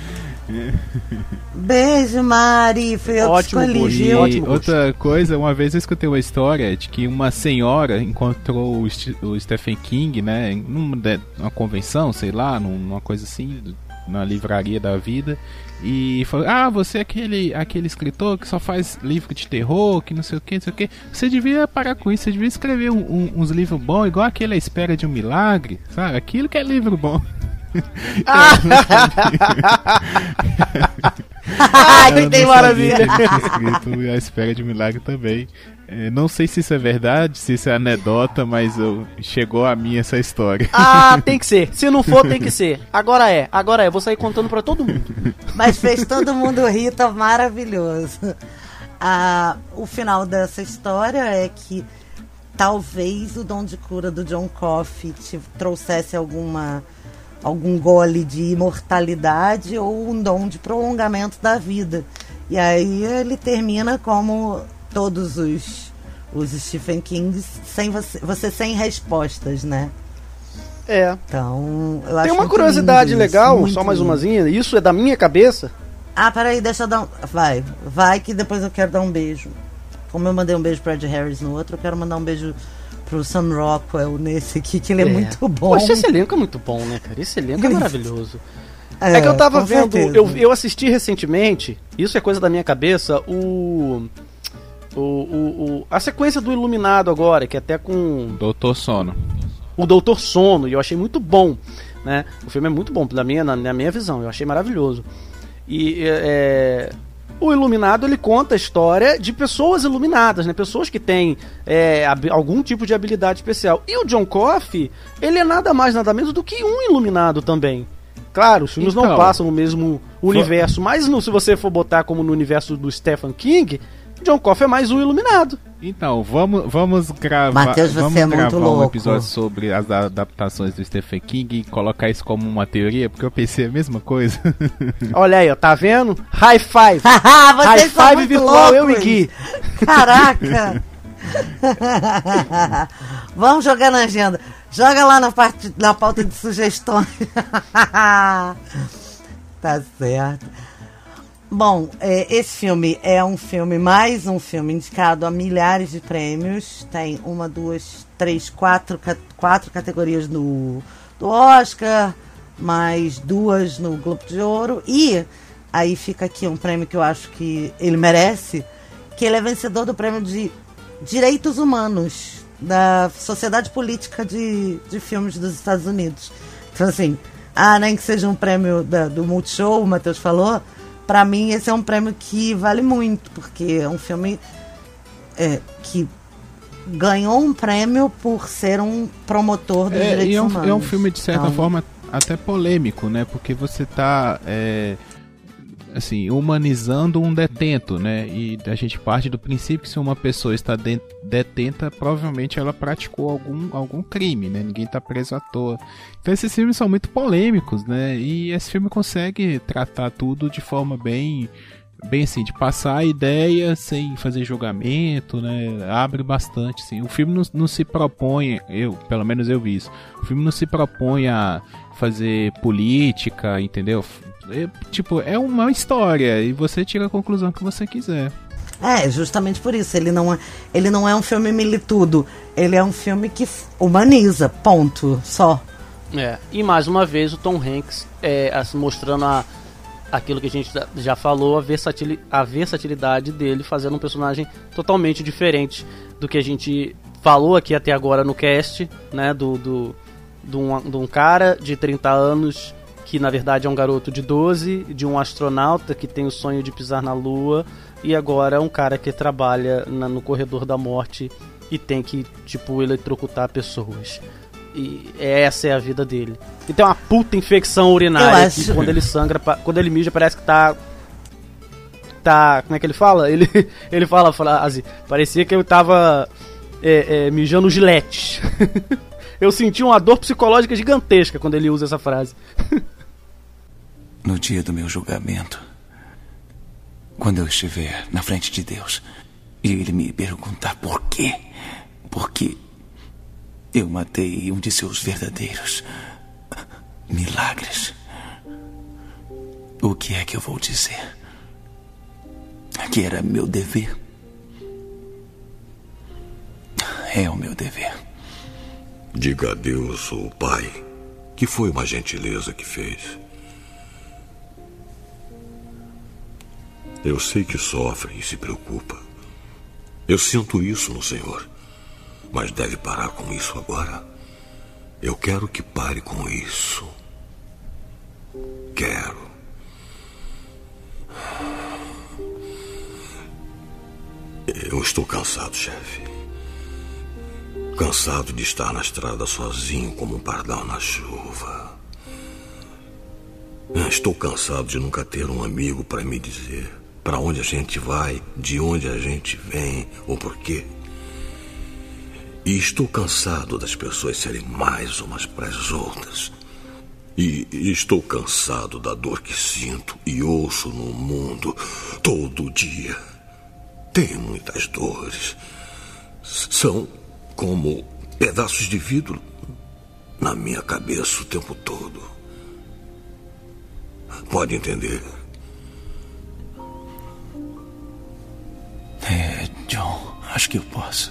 [SPEAKER 2] Beijo, Mari. Foi eu
[SPEAKER 4] Ótimo,
[SPEAKER 2] que escolhi,
[SPEAKER 4] Guri.
[SPEAKER 2] viu?
[SPEAKER 4] Ótimo.
[SPEAKER 3] Outra coisa, uma vez eu escutei uma história de que uma senhora encontrou o, St- o Stephen King, né, numa, de- numa convenção, sei lá, num- numa coisa assim, na livraria da vida, e falou, ah, você é aquele, aquele escritor que só faz livro de terror, que não sei o que, não sei o que, você devia parar com isso, você devia escrever um- um- uns livros bons, igual aquele A Espera de um Milagre, sabe, aquilo que é livro bom.
[SPEAKER 2] Ai,
[SPEAKER 3] Eu
[SPEAKER 2] que tem
[SPEAKER 3] não
[SPEAKER 2] maravilha.
[SPEAKER 3] sabia que ele tinha escrito A Espera de um Milagre também. É, não sei se isso é verdade, se isso é anedota, mas eu, chegou a mim essa história.
[SPEAKER 4] Ah, tem que ser. Se não for, tem que ser. Agora é, agora é. Vou sair contando pra todo mundo.
[SPEAKER 2] Mas fez todo mundo rir, tá maravilhoso. Ah, o final dessa história é que talvez o dom de cura do John Coffey te trouxesse alguma, algum gole de imortalidade ou um dom de prolongamento da vida. E aí ele termina como todos os, os Stephen King, sem você, você sem respostas, né?
[SPEAKER 4] É.
[SPEAKER 2] Então, eu
[SPEAKER 4] Tem
[SPEAKER 2] acho
[SPEAKER 4] uma
[SPEAKER 2] muito
[SPEAKER 4] curiosidade
[SPEAKER 2] lindo isso,
[SPEAKER 4] legal,
[SPEAKER 2] muito
[SPEAKER 4] só mais
[SPEAKER 2] lindo.
[SPEAKER 4] umazinha, isso é da minha cabeça.
[SPEAKER 2] Ah, peraí, deixa eu dar um... Vai, vai que depois eu quero dar um beijo. Como eu mandei um beijo pro Ed Harris no outro, eu quero mandar um beijo pro Sam Rockwell nesse aqui, que ele é, é muito bom.
[SPEAKER 4] Poxa, esse elenco é muito bom, né, cara? Esse elenco é maravilhoso.
[SPEAKER 2] É,
[SPEAKER 4] é que eu tava
[SPEAKER 2] com
[SPEAKER 4] vendo,
[SPEAKER 2] certeza.
[SPEAKER 4] eu, eu assisti recentemente, isso é coisa da minha cabeça, o, o, o, o a sequência do Iluminado agora, que é até com
[SPEAKER 3] Doutor Sono.
[SPEAKER 4] o Doutor Sono, e eu achei muito bom, né? O filme é muito bom, na minha, na, na minha visão, eu achei maravilhoso. E é, o Iluminado, ele conta a história de pessoas iluminadas, né? Pessoas que têm é, ab- algum tipo de habilidade especial. E o John Coffey, ele é nada mais, nada menos do que um iluminado também. Claro, os filmes
[SPEAKER 3] Então,
[SPEAKER 4] não passam no mesmo universo, mas no, se você for botar como no universo do Stephen King, John Coffey é mais um iluminado.
[SPEAKER 3] Então, vamos, vamos gravar,
[SPEAKER 2] Mateus, você
[SPEAKER 3] vamos
[SPEAKER 2] é muito
[SPEAKER 3] gravar um
[SPEAKER 2] louco.
[SPEAKER 3] episódio sobre as adaptações do Stephen King e colocar isso como uma teoria, porque eu pensei a mesma coisa.
[SPEAKER 4] Olha aí, ó, tá vendo? High five!
[SPEAKER 2] Haha,
[SPEAKER 4] High
[SPEAKER 2] vocês são
[SPEAKER 4] five
[SPEAKER 2] muito
[SPEAKER 4] virtual, eu e
[SPEAKER 2] loucos.
[SPEAKER 4] Gui.
[SPEAKER 2] Caraca! Vamos jogar na agenda. Joga lá na, parte, na pauta de sugestões. Tá certo. Bom, é, esse filme é um filme, mais um filme indicado a milhares de prêmios. Tem uma, duas, três, quatro, quatro categorias no, do Oscar, mais duas no Globo de Ouro. E aí fica aqui um prêmio que eu acho que ele merece, que ele é vencedor do prêmio de Direitos Humanos da Sociedade Política de, de Filmes dos Estados Unidos. Então assim, ah, nem que seja um prêmio da, do Multishow, o Matheus falou, pra mim esse é um prêmio que vale muito, porque é um filme é, que ganhou um prêmio por ser um promotor dos
[SPEAKER 3] É,
[SPEAKER 2] direitos
[SPEAKER 3] e é um,
[SPEAKER 2] humanos.
[SPEAKER 3] é um filme, de certa
[SPEAKER 2] Então,
[SPEAKER 3] forma, até polêmico, né? Porque você tá, é, assim, humanizando um detento, né? E a gente parte do princípio que se uma pessoa está de- detenta, provavelmente ela praticou algum, algum crime, né? Ninguém tá preso à toa. Então esses filmes são muito polêmicos, né? E esse filme consegue tratar tudo de forma bem... bem assim, de passar a ideia sem fazer julgamento, né? Abre bastante, assim. O filme não, não se propõe, eu, pelo menos eu vi isso, o filme não se propõe a fazer política, entendeu? É, tipo, é uma história e você tira a conclusão que você quiser.
[SPEAKER 2] É, justamente por isso. Ele não é, ele não é um filme militudo. Ele é um filme que f- humaniza, ponto, só.
[SPEAKER 4] É, e mais uma vez o Tom Hanks é, assim, mostrando a, aquilo que a gente já- já falou, a, versatili, a versatilidade dele, fazendo um personagem totalmente diferente do que a gente falou aqui até agora no cast, né? Do, do, de, um, de um cara de trinta anos que na verdade é um garoto de doze, de um astronauta que tem o sonho de pisar na Lua, e agora um cara que trabalha na, no corredor da morte e tem que, tipo, eletrocutar pessoas. E essa é a vida dele. E tem uma puta infecção
[SPEAKER 2] Eu
[SPEAKER 4] urinária
[SPEAKER 2] acho.
[SPEAKER 4] que quando ele sangra, pa- quando ele mija, parece que tá. Tá. Como é que ele fala? Ele, ele fala a frase. Parecia que eu tava é, é, mijando giletes. Eu senti uma dor psicológica gigantesca quando ele usa essa frase.
[SPEAKER 8] No dia do meu julgamento, quando eu estiver na frente de Deus e ele me perguntar por quê, porque eu matei um de seus verdadeiros milagres, o que é que eu vou dizer? Que era meu dever? É o meu dever.
[SPEAKER 9] Diga a Deus, o Pai, que foi uma gentileza que fez. Eu sei que sofre e se preocupa. Eu sinto isso no Senhor. Mas deve parar com isso agora. Eu quero que pare com isso. Quero. Eu estou cansado, chefe. Cansado de estar na estrada sozinho como um pardal na chuva. Estou cansado de nunca ter um amigo para me dizer para onde a gente vai, de onde a gente vem ou por quê. E estou cansado das pessoas serem mais umas para as outras. E estou cansado da dor que sinto e ouço no mundo todo dia. Tenho muitas dores. São como pedaços de vidro na minha cabeça o tempo todo. Pode entender?
[SPEAKER 8] É, John, acho que eu posso.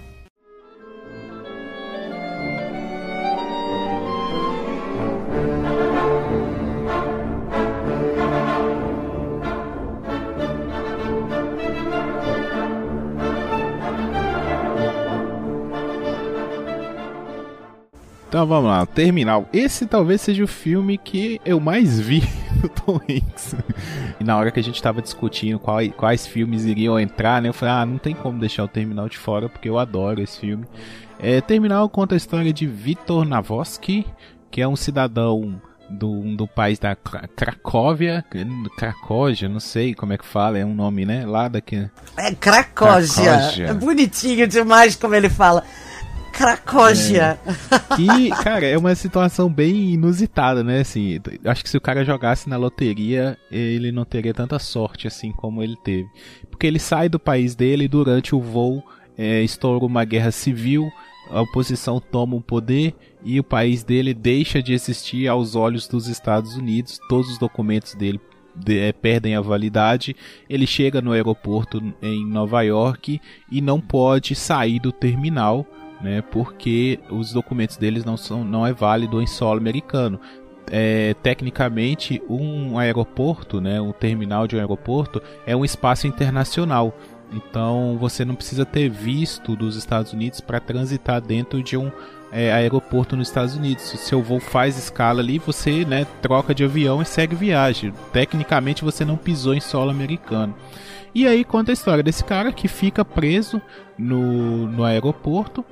[SPEAKER 3] Então vamos lá, Terminal. Esse talvez seja o filme que eu mais vi do Tom Hanks. E na hora que a gente tava discutindo qual, quais filmes iriam entrar, né, eu falei, ah, não tem como deixar o Terminal de fora, porque eu adoro esse filme. É, Terminal conta a história de Victor Navosky, que é um cidadão do, do país da Cracóvia, Cracóvia, não sei como é que fala, é um nome, né, lá daqui.
[SPEAKER 2] É Cracóvia, é bonitinho demais como ele fala. Cracóvia.
[SPEAKER 3] É, que, cara, é uma situação bem inusitada, né? Assim, acho que se o cara jogasse na loteria, ele não teria tanta sorte assim como ele teve. Porque ele sai do país dele e durante o voo é, estoura uma guerra civil, a oposição toma o poder e o país dele deixa de existir aos olhos dos Estados Unidos. Todos os documentos dele De, é, perdem a validade. Ele chega no aeroporto em Nova York e não pode sair do terminal, né, porque os documentos deles não são, não é válido em solo americano. É, tecnicamente, um aeroporto, né, um terminal de um aeroporto é um espaço internacional. Então, você não precisa ter visto dos Estados Unidos para transitar dentro de um é, aeroporto nos Estados Unidos. Se seu voo faz escala ali, você, né, troca de avião e segue viagem. Tecnicamente, você não pisou em solo americano. E aí conta a história desse cara que fica preso no, no aeroporto.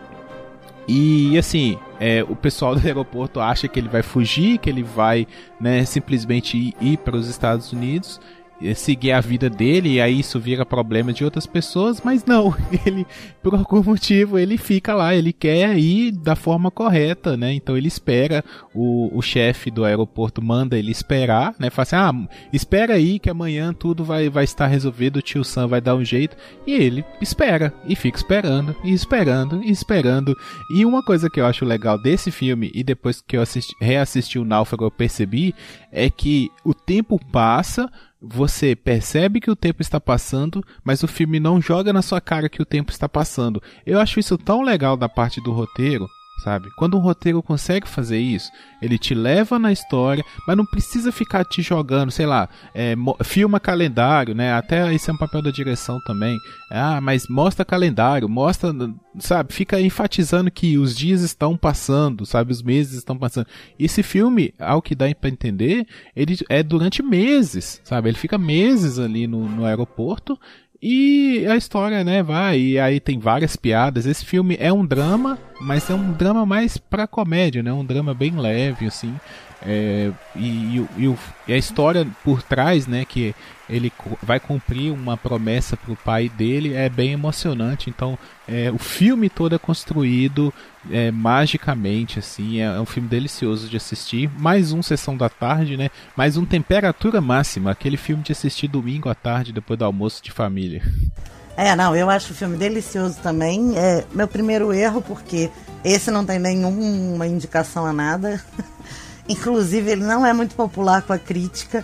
[SPEAKER 3] E assim, é, o pessoal do aeroporto acha que ele vai fugir, que ele vai, né, simplesmente ir, ir para os Estados Unidos, seguir a vida dele, e aí isso vira problema de outras pessoas, mas não, ele, por algum motivo, ele fica lá, ele quer ir da forma correta, né, então ele espera, o, o chefe do aeroporto manda ele esperar, né, fala assim, ah, espera aí que amanhã tudo vai, vai estar resolvido, o tio Sam vai dar um jeito, e ele espera, e fica esperando, e esperando, e esperando, e uma coisa que eu acho legal desse filme, e depois que eu assisti, reassisti o Náufrago eu percebi, é que o tempo passa, você percebe que o tempo está passando, mas o filme não joga na sua cara que o tempo está passando. Eu acho isso tão legal da parte do roteiro, sabe? Quando um roteiro consegue fazer isso, ele te leva na história, mas não precisa ficar te jogando, sei lá, é, filma calendário, né? Até esse é um papel da direção também. Ah, mas mostra calendário, mostra, sabe? Fica enfatizando que os dias estão passando, sabe? Os meses estão passando. Esse filme, ao que dá pra entender, ele é durante meses, sabe? Ele fica meses ali no, no aeroporto. E a história, né, vai, e aí tem várias piadas. Esse filme é um drama, mas é um drama mais pra comédia, né, um drama bem leve, assim. É, e, e, e, e a história por trás, né, que ele vai cumprir uma promessa pro pai dele, é bem emocionante. Então, é, o filme todo é construído é, magicamente, assim, é, é um filme delicioso de assistir. Mais um Sessão da Tarde, né, mais um Temperatura Máxima, aquele filme de assistir domingo à tarde, depois do almoço de família.
[SPEAKER 2] É, não, eu acho o filme delicioso também. É meu primeiro erro, porque esse não tem nenhuma indicação a nada. Inclusive, ele não é muito popular com a crítica,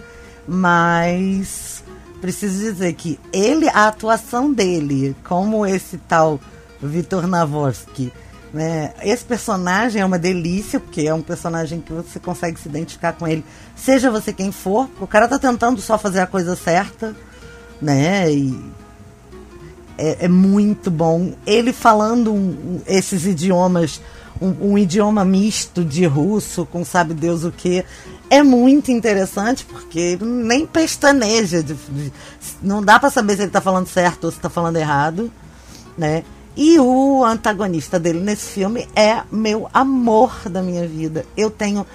[SPEAKER 2] mas preciso dizer que ele, a atuação dele, como esse tal Victor Navosky, né, esse personagem é uma delícia, porque é um personagem que você consegue se identificar com ele, seja você quem for, porque o cara tá tentando só fazer a coisa certa, né, e é, é muito bom. Ele falando um, um, esses idiomas, Um, um idioma misto de russo com sabe Deus o que, é muito interessante, porque nem pestaneja, de, de, não dá pra saber se ele tá falando certo ou se tá falando errado, né? E o antagonista dele nesse filme é meu amor da minha vida. Eu tenho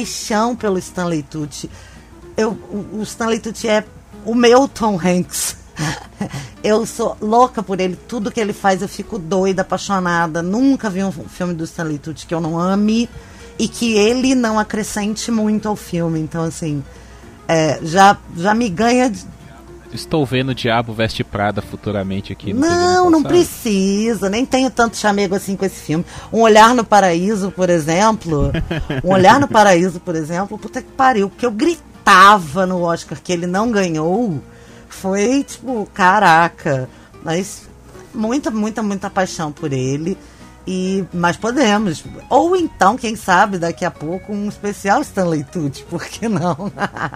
[SPEAKER 2] paixão pelo Stanley Tucci. Eu, o, o Stanley Tucci é o meu Tom Hanks. Eu sou louca por ele. Tudo que ele faz eu fico doida, apaixonada. Nunca vi um filme do Stanley Tucci que eu não ame e que ele não acrescente muito ao filme. Então, assim, é, já, já me ganha... De...
[SPEAKER 3] Estou vendo o Diabo Veste Prada futuramente aqui. No
[SPEAKER 2] não, não precisa. Nem tenho tanto chamego assim com esse filme. Um Olhar no Paraíso, por exemplo. Um Olhar no Paraíso, por exemplo. Puta que pariu. Porque eu gritava no Oscar que ele não ganhou... Foi, tipo, caraca. Mas muita, muita, muita paixão por ele. E, mas podemos. Ou então, quem sabe, daqui a pouco, um especial Stanley Tucci. Por que não?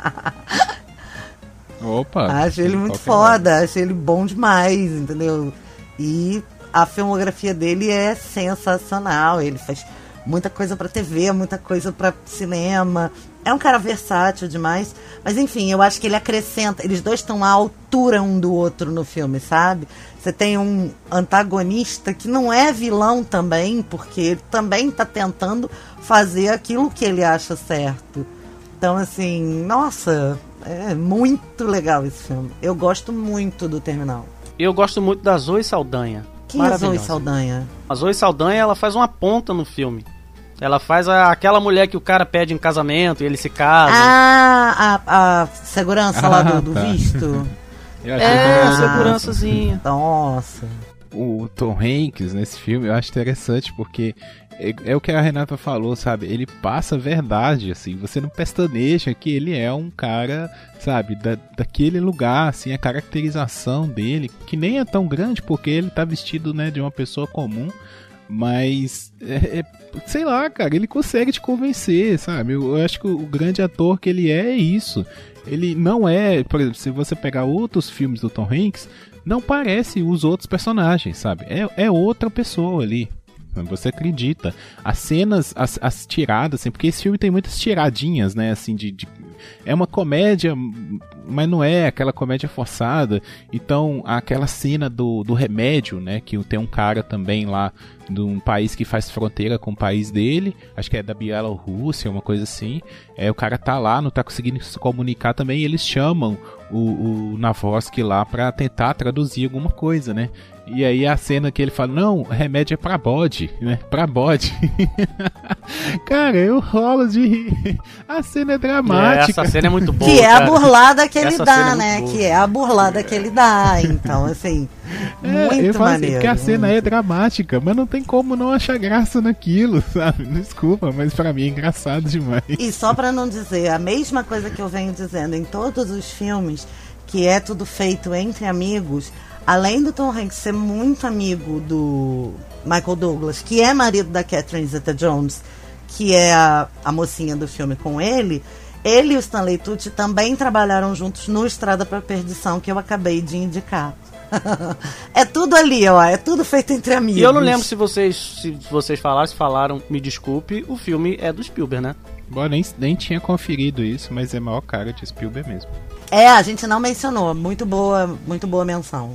[SPEAKER 3] Opa!
[SPEAKER 2] Acho ele muito foda. Acho ele bom demais, entendeu? E a filmografia dele é sensacional. Ele faz muita coisa pra T V, muita coisa pra cinema. É um cara versátil demais. Mas enfim, eu acho que ele acrescenta. Eles dois estão à altura um do outro no filme, sabe? Você tem um antagonista que não é vilão também, porque ele também tá tentando fazer aquilo que ele acha certo. Então, assim, nossa, é muito legal esse filme. Eu gosto muito do Terminal.
[SPEAKER 4] Eu gosto muito da Zoe Saldanha.
[SPEAKER 2] Quem é Zoe Saldanha?
[SPEAKER 4] A Zoe Saldanha, ela faz uma ponta no filme. Ela faz a, aquela mulher que o cara pede em casamento e ele se casa.
[SPEAKER 2] Ah, a, a segurança ah, lá do, do tá. visto.
[SPEAKER 4] É, a segurançazinha.
[SPEAKER 2] Nossa.
[SPEAKER 3] O Tom Hanks nesse filme eu acho interessante porque é, é o que a Renata falou, sabe? Ele passa a verdade, assim. Você não pestaneja que ele é um cara, sabe? Da, daquele lugar, assim. A caracterização dele, que nem é tão grande porque ele tá vestido, né, de uma pessoa comum. Mas, é, é, sei lá, cara, ele consegue te convencer, sabe? Eu, eu acho que o, o grande ator que ele é é isso. Ele não é, por exemplo, se você pegar outros filmes do Tom Hanks, não parece os outros personagens, sabe? É, é outra pessoa ali. Você acredita. As cenas, as, as tiradas, assim, porque esse filme tem muitas tiradinhas, né? Assim, de, de, é uma comédia, mas não é aquela comédia forçada. Então, aquela cena do, do remédio, né? Que tem um cara também lá de um país que faz fronteira com o país dele. Acho que é da Bielorrússia, uma coisa assim. É, o cara tá lá, não tá conseguindo se comunicar também. E eles chamam o, o Navorsky lá pra tentar traduzir alguma coisa, né? E aí a cena que ele fala, não, remédio é pra bode, né? Pra bode. Cara, eu rolo de rir. A cena é dramática.
[SPEAKER 4] É, essa cena é muito boa,
[SPEAKER 2] que é
[SPEAKER 4] cara.
[SPEAKER 2] a burlada que ele
[SPEAKER 4] essa
[SPEAKER 2] dá, é né? Que é a burlada que ele dá. Então, assim,
[SPEAKER 3] é,
[SPEAKER 2] muito
[SPEAKER 3] eu falo
[SPEAKER 2] maneiro.
[SPEAKER 3] Assim, porque a cena
[SPEAKER 2] muito.
[SPEAKER 3] é dramática, mas não tem como não achar graça naquilo, sabe? Desculpa, mas pra mim é engraçado demais.
[SPEAKER 2] E só pra não dizer, a mesma coisa que eu venho dizendo em todos os filmes, que é tudo feito entre amigos... Além do Tom Hanks ser muito amigo do Michael Douglas, que é marido da Catherine Zeta-Jones, que é a, a mocinha do filme com ele, ele e o Stanley Tucci também trabalharam juntos no Estrada pra Perdição, que eu acabei de indicar. É tudo ali, ó, é tudo feito entre amigos.
[SPEAKER 4] E eu não lembro se vocês, se vocês falaram, se falaram, me desculpe, o filme é do Spielberg, né?
[SPEAKER 3] Bom, nem, nem tinha conferido isso, mas é a maior cara de Spielberg mesmo.
[SPEAKER 2] É, a gente não mencionou, muito boa, muito boa menção.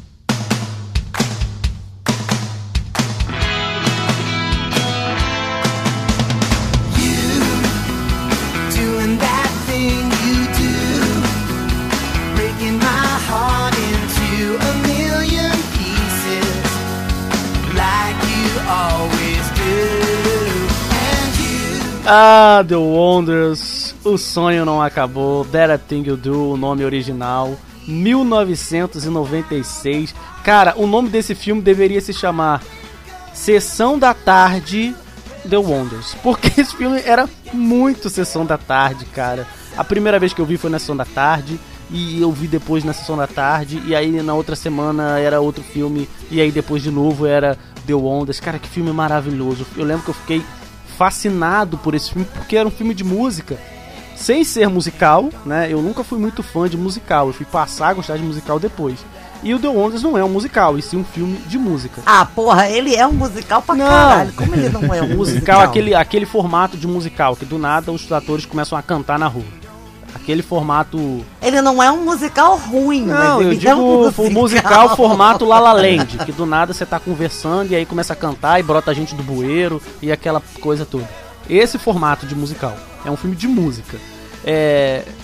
[SPEAKER 4] Ah, The Wonders, O Sonho Não Acabou, That Thing You Do, o nome original, mil novecentos e noventa e seis. Cara, o nome desse filme deveria se chamar Sessão da Tarde The Wonders, porque esse filme era muito Sessão da Tarde, cara. A primeira vez que eu vi foi na Sessão da Tarde, e eu vi depois na Sessão da Tarde, e aí na outra semana era outro filme, e aí depois de novo era The Wonders. Cara, que filme maravilhoso. Eu lembro que eu fiquei fascinado por esse filme, porque era um filme de música, sem ser musical, né? Eu nunca fui muito fã de musical, eu fui passar a gostar de musical depois. E o The Wonders não é um musical, e sim um filme de música.
[SPEAKER 2] Ah, porra, ele é um musical pra
[SPEAKER 4] não.
[SPEAKER 2] caralho. Como ele não é um musical?
[SPEAKER 4] Musical, aquele, aquele formato de musical, que do nada os atores começam a cantar na rua. Aquele formato...
[SPEAKER 2] Ele não é um musical ruim,
[SPEAKER 4] não,
[SPEAKER 2] mas ele
[SPEAKER 4] eu digo
[SPEAKER 2] é um musical.
[SPEAKER 4] O musical formato La La Land, que do nada você tá conversando e aí começa a cantar e brota gente do bueiro e aquela coisa toda. Esse formato de musical é um filme de música. É...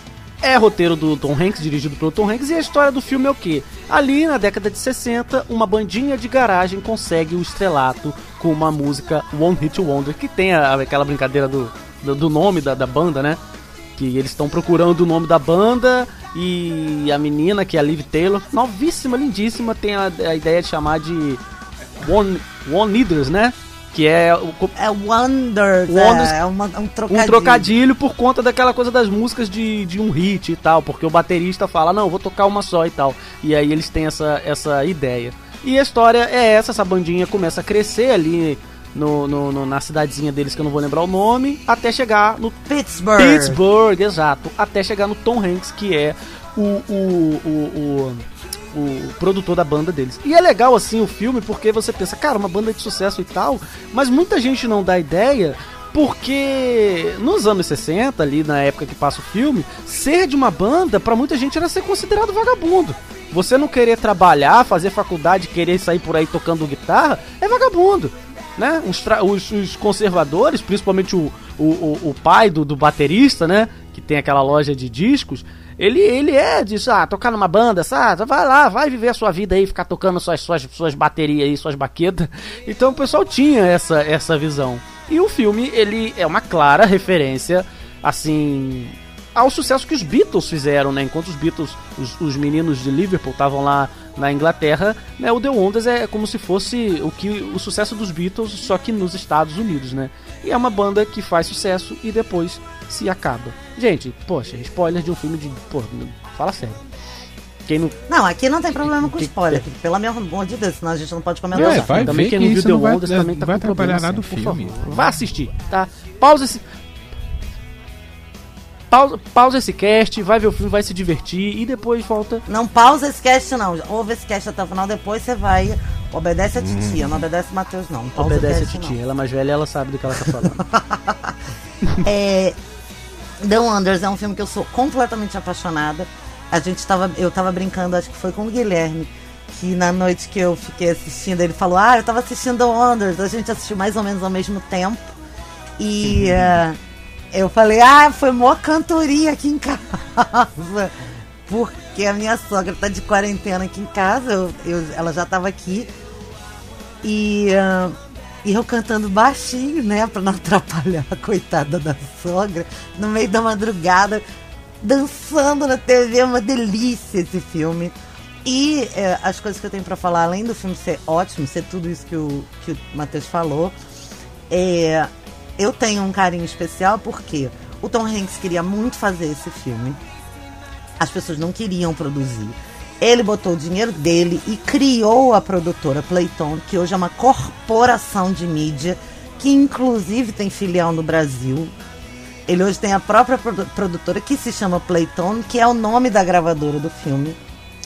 [SPEAKER 4] É roteiro do Tom Hanks, dirigido pelo Tom Hanks, e a história do filme é o quê? Ali na década de sessenta, uma bandinha de garagem consegue o estrelato com uma música One Hit Wonder, que tem a, aquela brincadeira do, do, do nome da, da banda, né? Que eles estão procurando o nome da banda e a menina, que é a Liv Taylor, novíssima, lindíssima, tem a, a ideia de chamar de One, One Leaders, né? Que é o...
[SPEAKER 2] É Wonders, Wonders é, é uma, um trocadilho.
[SPEAKER 4] Um trocadilho por conta daquela coisa das músicas de, de um hit e tal, porque o baterista fala, não, vou tocar uma só e tal. E aí eles têm essa, essa ideia. E a história é essa, essa bandinha começa a crescer ali no, no, no, na cidadezinha deles, que eu não vou lembrar o nome, até chegar no...
[SPEAKER 2] Pittsburgh.
[SPEAKER 4] Pittsburgh, exato. Até chegar no Tom Hanks, que é o... o, o, o o produtor da banda deles. E é legal assim o filme porque você pensa, cara, uma banda de sucesso e tal, mas muita gente não dá ideia porque nos anos sessenta, ali na época que passa o filme, ser de uma banda pra muita gente era ser considerado vagabundo. Você não querer trabalhar, fazer faculdade, querer sair por aí tocando guitarra, é vagabundo, né? Os, tra- os, os conservadores, principalmente o, o, o, o pai do, do baterista, né? Que tem aquela loja de discos. Ele, ele é disso, ah, tocar numa banda, sabe? Vai lá, vai viver a sua vida aí, ficar tocando suas, suas, suas baterias aí, suas baquetas. Então o pessoal tinha essa, essa visão. E o filme, ele é uma clara referência, assim, ao sucesso que os Beatles fizeram, né? Enquanto os Beatles, os, os meninos de Liverpool estavam lá na Inglaterra, né? O The Wonders é como se fosse o, que, o sucesso dos Beatles, só que nos Estados Unidos, né? E é uma banda que faz sucesso e depois se acaba. Gente, poxa, spoiler de um filme de... Pô, fala sério. Quem não...
[SPEAKER 2] não, aqui não tem problema com spoiler, que... pelo amor de Deus, senão a gente não pode comentar.
[SPEAKER 3] É, vai
[SPEAKER 4] também
[SPEAKER 3] ver
[SPEAKER 4] quem
[SPEAKER 3] que
[SPEAKER 4] não viu
[SPEAKER 3] isso
[SPEAKER 4] The
[SPEAKER 3] não vai,
[SPEAKER 4] Wonders também tá
[SPEAKER 3] vai
[SPEAKER 4] com
[SPEAKER 3] trabalhar
[SPEAKER 4] problema,
[SPEAKER 3] nada do
[SPEAKER 4] assim,
[SPEAKER 3] filme.
[SPEAKER 4] por favor. Vá assistir, tá? Pausa esse... Pausa, pausa esse cast, vai ver o filme, vai se divertir e depois volta.
[SPEAKER 2] Não pausa esse cast não, ouve esse cast até o final, depois você vai, obedece a titia, hum. não obedece o Matheus não. não
[SPEAKER 4] obedece a titia, ela é mais velha, ela sabe do que ela tá falando.
[SPEAKER 2] é, The Wonders é um filme que eu sou completamente apaixonada. A gente tava, eu tava brincando, acho que foi com o Guilherme, que na noite que eu fiquei assistindo, ele falou, ah, eu tava assistindo The Wonders, a gente assistiu mais ou menos ao mesmo tempo. E... uh, eu falei, ah, foi mó cantoria aqui em casa. Porque a minha sogra tá de quarentena aqui em casa. Eu, eu, ela já tava aqui. E, uh, e eu cantando baixinho, né? Pra não atrapalhar a coitada da sogra. No meio da madrugada, dançando na T V. É uma delícia esse filme. E uh, as coisas que eu tenho pra falar, além do filme ser ótimo, ser tudo isso que o, que o Matheus falou, é... eu tenho um carinho especial porque o Tom Hanks queria muito fazer esse filme. As pessoas não queriam produzir. Ele botou o dinheiro dele e criou a produtora Playtone, que hoje é uma corporação de mídia, que inclusive tem filial no Brasil. Ele hoje tem a própria produtora que se chama Playtone, que é o nome da gravadora do filme.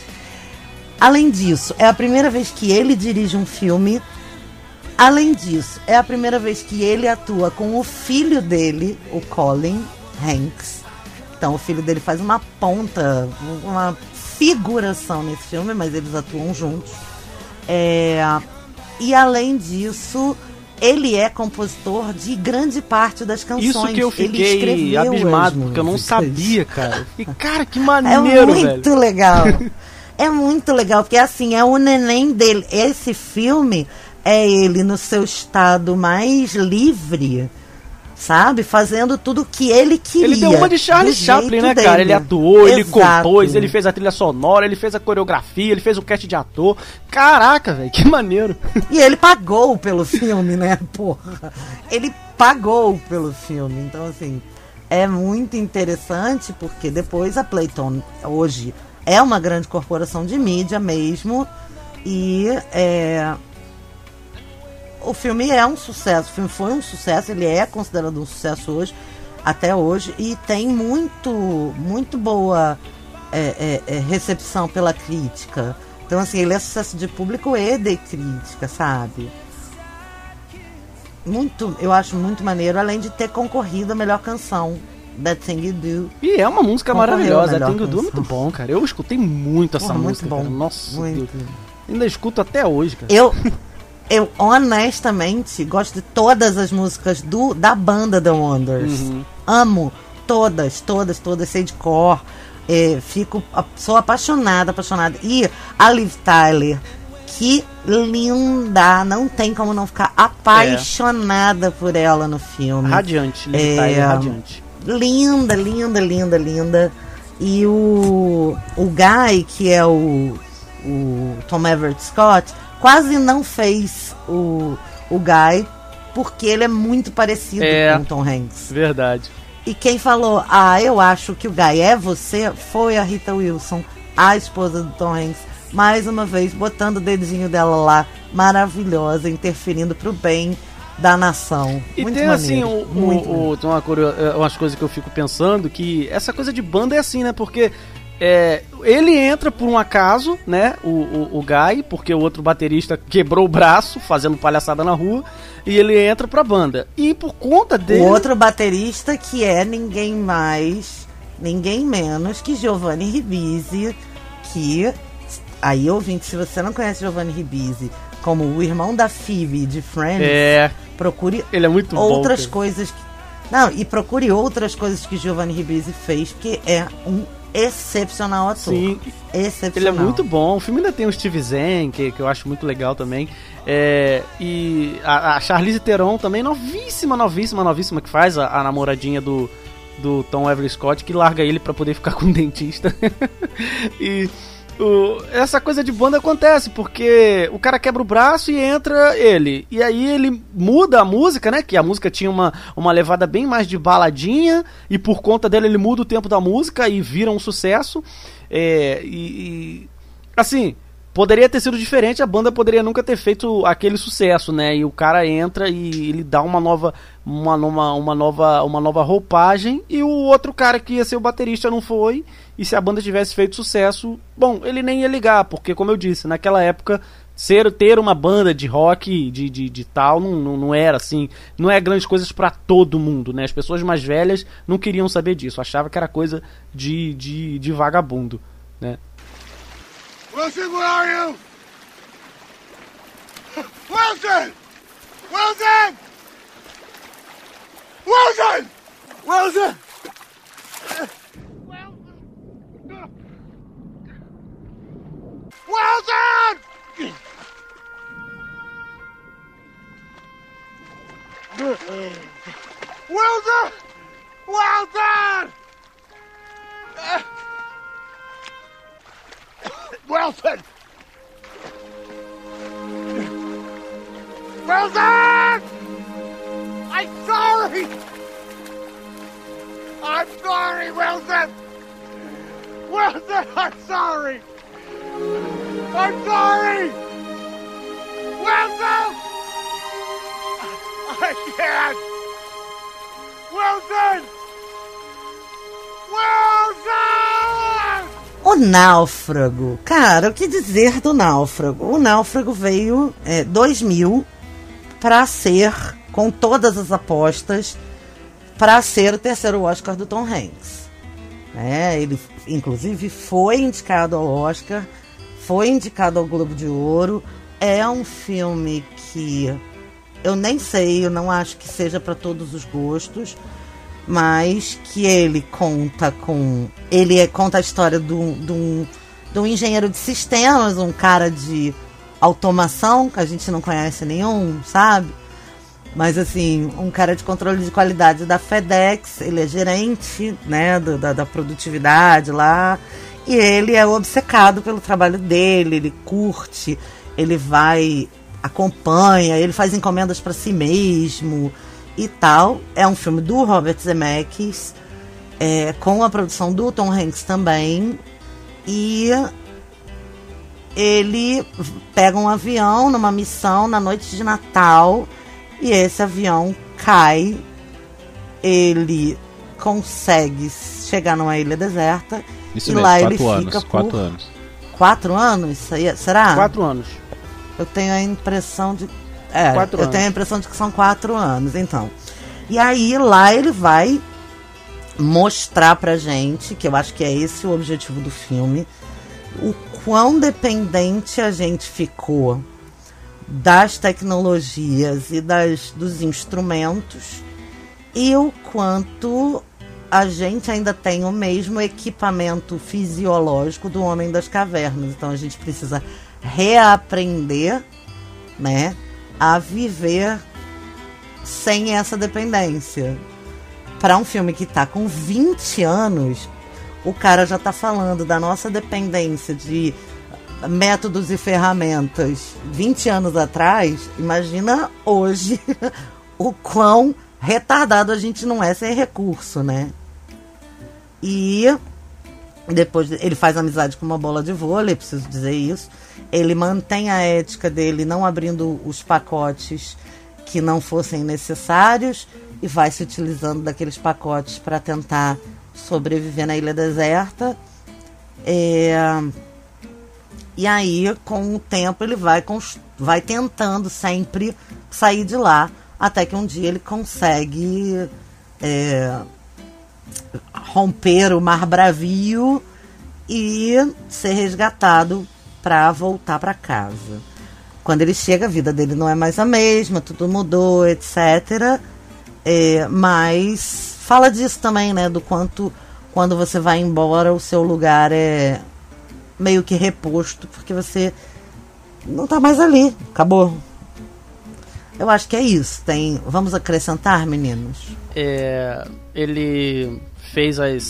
[SPEAKER 2] Além disso, é a primeira vez que ele dirige um filme. Além disso, é a primeira vez que ele atua com o filho dele, o Colin Hanks. Então, o filho dele faz uma ponta, uma figuração nesse filme, mas eles atuam juntos. É... E, além disso, ele é compositor de grande parte das canções.
[SPEAKER 4] Isso que eu fiquei abismado, porque eu não sabia, cara. E, cara, que
[SPEAKER 2] é
[SPEAKER 4] maneiro,
[SPEAKER 2] muito
[SPEAKER 4] velho.
[SPEAKER 2] legal. É muito legal, porque, assim, é o neném dele. Esse filme... é ele no seu estado mais livre, sabe? Fazendo tudo o que ele queria.
[SPEAKER 4] Ele deu uma de Charlie Chaplin, né,
[SPEAKER 2] dele.
[SPEAKER 4] cara? Ele atuou,
[SPEAKER 2] Exato.
[SPEAKER 4] Ele compôs, ele fez a trilha sonora, ele fez a coreografia, ele fez o cast de ator. Caraca, velho, que maneiro.
[SPEAKER 2] E ele pagou pelo filme, né, porra? Ele pagou pelo filme. Então, assim, é muito interessante porque depois a Playtone, hoje, é uma grande corporação de mídia mesmo. E é... o filme é um sucesso, o filme foi um sucesso, ele é considerado um sucesso hoje, até hoje, e tem muito, muito boa é, é, é, recepção pela crítica. Então, assim, ele é sucesso de público e de crítica, sabe? Muito, eu acho muito maneiro, além de ter concorrido a melhor canção, That Thing You Do.
[SPEAKER 4] E é uma música maravilhosa, That Thing You Do é muito bom, cara. Eu escutei muito essa
[SPEAKER 2] Porra,
[SPEAKER 4] música,
[SPEAKER 2] muito bom,
[SPEAKER 4] cara. Nossa,
[SPEAKER 2] muito.
[SPEAKER 4] Deus. Ainda escuto até hoje, cara.
[SPEAKER 2] Eu... Eu, honestamente, gosto de todas as músicas do, da banda The Wonders. Uhum. Amo todas, todas, todas, sei de cor. É, fico, sou apaixonada, apaixonada. E a Liv Tyler, que linda, não tem como não ficar apaixonada é. por ela no filme.
[SPEAKER 4] Radiante, Liv
[SPEAKER 2] é,
[SPEAKER 4] Tyler, radiante.
[SPEAKER 2] Linda, linda, linda, linda. E o, o Guy, que é o, o Tom Everett Scott, quase não fez o, o Guy, porque ele é muito parecido
[SPEAKER 4] é,
[SPEAKER 2] com o Tom Hanks.
[SPEAKER 4] Verdade.
[SPEAKER 2] E quem falou, ah, eu acho que o Guy é você, foi a Rita Wilson, a esposa do Tom Hanks, mais uma vez, botando o dedinho dela lá, maravilhosa, interferindo pro bem da nação.
[SPEAKER 4] E
[SPEAKER 2] muito
[SPEAKER 4] tem
[SPEAKER 2] maneiro,
[SPEAKER 4] assim, o,
[SPEAKER 2] muito
[SPEAKER 4] o, o, tem uma, umas coisas que eu fico pensando, que essa coisa de banda é assim, né, porque é, ele entra por um acaso, né, o, o, o Guy, porque o outro baterista quebrou o braço fazendo palhaçada na rua, e ele entra pra banda. E por conta dele...
[SPEAKER 2] O outro baterista que é ninguém mais, ninguém menos que Giovanni Ribisi, que... Aí, ouvinte, se você não conhece Giovanni Ribisi como o irmão da Phoebe de Friends,
[SPEAKER 4] é,
[SPEAKER 2] procure
[SPEAKER 4] ele é muito
[SPEAKER 2] outras
[SPEAKER 4] bom,
[SPEAKER 2] coisas... Que, não, e procure outras coisas que Giovanni Ribisi fez, porque é um excepcional ator.
[SPEAKER 4] Sim,
[SPEAKER 2] excepcional.
[SPEAKER 4] Ele é muito bom. O filme ainda tem o Steve Zahn, que, que eu acho muito legal também. É, e a, a Charlize Theron também, novíssima, novíssima, novíssima, que faz a, a namoradinha do, do Tom Everett Scott, que larga ele pra poder ficar com o dentista. E o, essa coisa de banda acontece, porque o cara quebra o braço e entra ele. E aí ele muda a música, né? Que a música tinha uma, uma levada bem mais de baladinha, e por conta dele ele muda o tempo da música e vira um sucesso. É, e, e assim, poderia ter sido diferente, a banda poderia nunca ter feito aquele sucesso, né? E o cara entra e ele dá uma nova, uma, uma, uma nova, uma nova roupagem, e o outro cara que ia ser o baterista não foi. E se a banda tivesse feito sucesso, bom, ele nem ia ligar, porque, como eu disse, naquela época, ser, ter uma banda de rock, de, de, de tal, não, não, não era assim, não é grandes coisas pra todo mundo, né? As pessoas mais velhas não queriam saber disso, achavam que era coisa de, de, de vagabundo, né?
[SPEAKER 6] Wilson, where are you? Wilson! Wilson! Wilson! Wilson! Wilson! Wilson! Wilson! Wilson! Wilson! I'm sorry! I'm sorry, Wilson! Wilson, I'm sorry! I'm sorry! Wilson! I can't! Wilson! Wilson!
[SPEAKER 2] O Náufrago. Cara, o que dizer do Náufrago? O Náufrago veio em é, dois mil para ser, com todas as apostas, para ser o terceiro Oscar do Tom Hanks. É, ele, inclusive, foi indicado ao Oscar, foi indicado ao Globo de Ouro. É um filme que eu nem sei, eu não acho que seja para todos os gostos, mas que ele conta com... Ele conta a história de um, de, um, de um engenheiro de sistemas, um cara de automação, que a gente não conhece nenhum, sabe? Mas, assim, um cara de controle de qualidade da FedEx, ele é gerente, né, do, da, da produtividade lá, e ele é obcecado pelo trabalho dele, ele curte, ele vai, acompanha, ele faz encomendas para si mesmo e tal. É um filme do Robert Zemeckis, é, com a produção do Tom Hanks também, e ele pega um avião numa missão na noite de Natal, e esse avião cai, ele consegue chegar numa ilha deserta.
[SPEAKER 3] Isso
[SPEAKER 2] e
[SPEAKER 3] mesmo,
[SPEAKER 2] lá
[SPEAKER 3] quatro
[SPEAKER 2] ele
[SPEAKER 3] anos,
[SPEAKER 2] fica por
[SPEAKER 3] quatro anos.
[SPEAKER 2] Quatro anos? Será?
[SPEAKER 4] Quatro anos.
[SPEAKER 2] Eu tenho a impressão de... É,
[SPEAKER 4] Quatro
[SPEAKER 2] eu
[SPEAKER 4] anos.
[SPEAKER 2] tenho a impressão de que são quatro anos, então. E aí lá ele vai mostrar pra gente, que eu acho que é esse o objetivo do filme, o quão dependente a gente ficou das tecnologias e das, dos instrumentos, e o quanto a gente ainda tem o mesmo equipamento fisiológico do Homem das Cavernas. Então a gente precisa reaprender, né, a viver sem essa dependência. Para um filme que tá com vinte anos, o cara já tá falando da nossa dependência de métodos e ferramentas vinte anos atrás. Imagina hoje o quão retardado a gente não é sem recurso, né? E depois ele faz amizade com uma bola de vôlei, preciso dizer isso. Ele mantém a ética dele, não abrindo os pacotes que não fossem necessários, e vai se utilizando daqueles pacotes para tentar sobreviver na ilha deserta. É... E aí, com o tempo, ele vai, const... vai tentando sempre sair de lá, até que um dia ele consegue é... romper o mar bravio e ser resgatado para voltar para casa. Quando ele chega, a vida dele não é mais a mesma, tudo mudou, etcétera. É, mas fala disso também, né? Do quanto, quando você vai embora, o seu lugar é meio que reposto, porque você não tá mais ali. Acabou. Eu acho que é isso. Tem... Vamos acrescentar, meninos?
[SPEAKER 4] É, ele fez as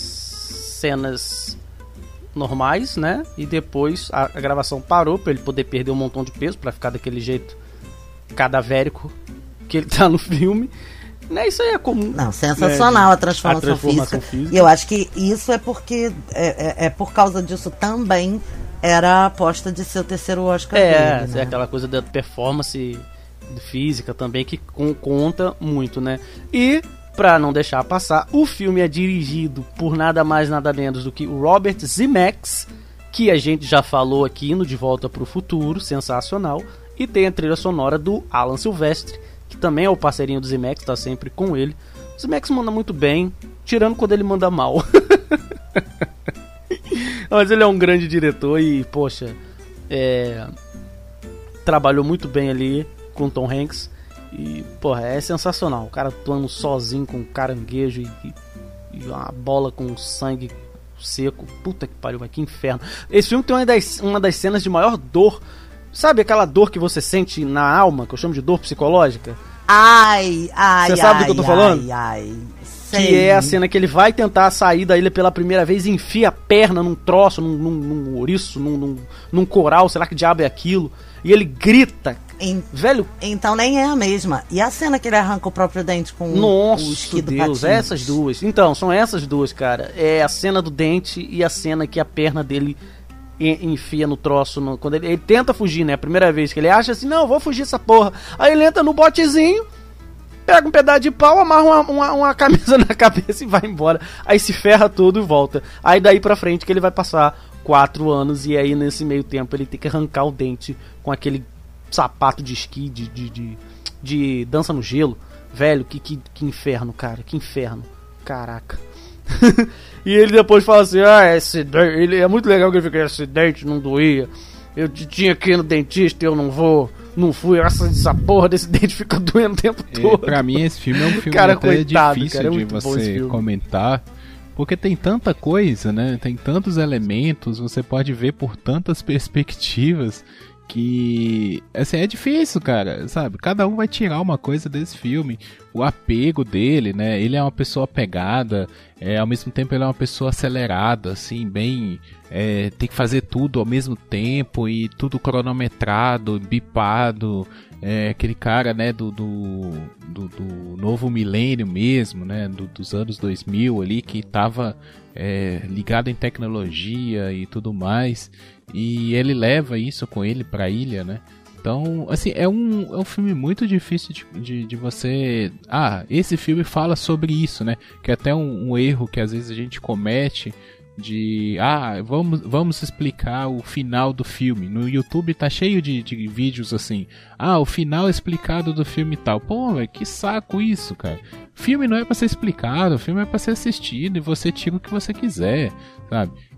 [SPEAKER 4] cenas normais, né? E depois a, a gravação parou pra ele poder perder um montão de peso, pra ficar daquele jeito cadavérico que ele tá no filme. Né, isso aí é comum.
[SPEAKER 2] Não, sensacional, né, a, transformação
[SPEAKER 4] a transformação
[SPEAKER 2] física.
[SPEAKER 4] física.
[SPEAKER 2] E eu acho que isso é porque é, é, é por causa disso também era a aposta de ser o terceiro Oscar
[SPEAKER 4] é,
[SPEAKER 2] dele, né?
[SPEAKER 4] É aquela coisa da performance física também que com, conta muito, né? E pra não deixar passar, o filme é dirigido por nada mais nada menos do que o Robert Zemeckis, que a gente já falou aqui no De Volta pro Futuro, sensacional, e tem a trilha sonora do Alan Silvestre, que também é o parceirinho do Zemeckis, tá sempre com ele. O Zemeckis manda muito bem, tirando quando ele manda mal. Mas ele é um grande diretor e, poxa, é... trabalhou muito bem ali com o Tom Hanks. E, porra, é sensacional. O cara atuando sozinho com um caranguejo e, e, e uma bola com sangue seco. Puta que pariu, mas que inferno. Esse filme tem uma das, uma das cenas de maior dor. Sabe aquela dor que você sente na alma, que eu chamo de dor psicológica?
[SPEAKER 2] Ai, ai,
[SPEAKER 4] Você sabe
[SPEAKER 2] ai,
[SPEAKER 4] do que eu tô falando?
[SPEAKER 2] Ai, ai.
[SPEAKER 4] Que é a cena que ele vai tentar sair da ilha pela primeira vez e enfia a perna num troço, num, num, num ouriço, num, num, num coral, sei lá que diabo é aquilo. E ele grita.
[SPEAKER 2] Em,
[SPEAKER 4] velho.
[SPEAKER 2] Então nem é a mesma. E a cena que ele arranca o próprio dente com
[SPEAKER 4] Nossa,
[SPEAKER 2] o esqui do
[SPEAKER 4] Deus,
[SPEAKER 2] Patins?
[SPEAKER 4] essas duas. Então, são essas duas, cara. É a cena do dente e a cena que a perna dele enfia no troço. No, quando ele, ele tenta fugir, né? A primeira vez que ele acha assim, não, eu vou fugir essa porra. Aí ele entra no botezinho, pega um pedaço de pau, amarra uma, uma, uma camisa na cabeça e vai embora. Aí se ferra todo e volta. Aí daí pra frente que ele vai passar quatro anos e aí nesse meio tempo ele tem que arrancar o dente com aquele sapato de esqui, de, de, de, de dança no gelo. Velho, que, que, que inferno, cara. Que inferno. Caraca. E ele depois fala assim, ah, esse dente, ele é muito legal que ele fica, esse dente não doía, eu tinha que ir no dentista e eu não vou, não fui, essa, essa porra desse dente fica doendo o tempo todo.
[SPEAKER 3] É, pra mim esse filme é um filme
[SPEAKER 4] cara,
[SPEAKER 3] até
[SPEAKER 4] coitado,
[SPEAKER 3] difícil
[SPEAKER 4] cara, é
[SPEAKER 3] de você comentar, porque tem tanta coisa, né, tem tantos elementos, você pode ver por tantas perspectivas, que, assim, é difícil, cara, sabe? Cada um vai tirar uma coisa desse filme. O apego dele, né? Ele é uma pessoa apegada, é, ao mesmo tempo ele é uma pessoa acelerada, assim, bem... É, tem que fazer tudo ao mesmo tempo e tudo cronometrado, bipado. É, aquele cara, né, do, do, do, do novo milênio mesmo, né? Do, dos anos dois mil ali, que tava é, ligado em tecnologia e tudo mais. E ele leva isso com ele pra ilha, né? Então, assim, é um, é um filme muito difícil de, de, de você... Ah, esse filme fala sobre isso, né? Que é até um, um erro que às vezes a gente comete de... Ah, vamos, vamos explicar o final do filme. No YouTube tá cheio de, de vídeos assim. Ah, o final explicado do filme e tal. Pô, véio, que saco isso, cara. Filme não é pra ser explicado, o filme é pra ser assistido e você tira o que você quiser, sabe?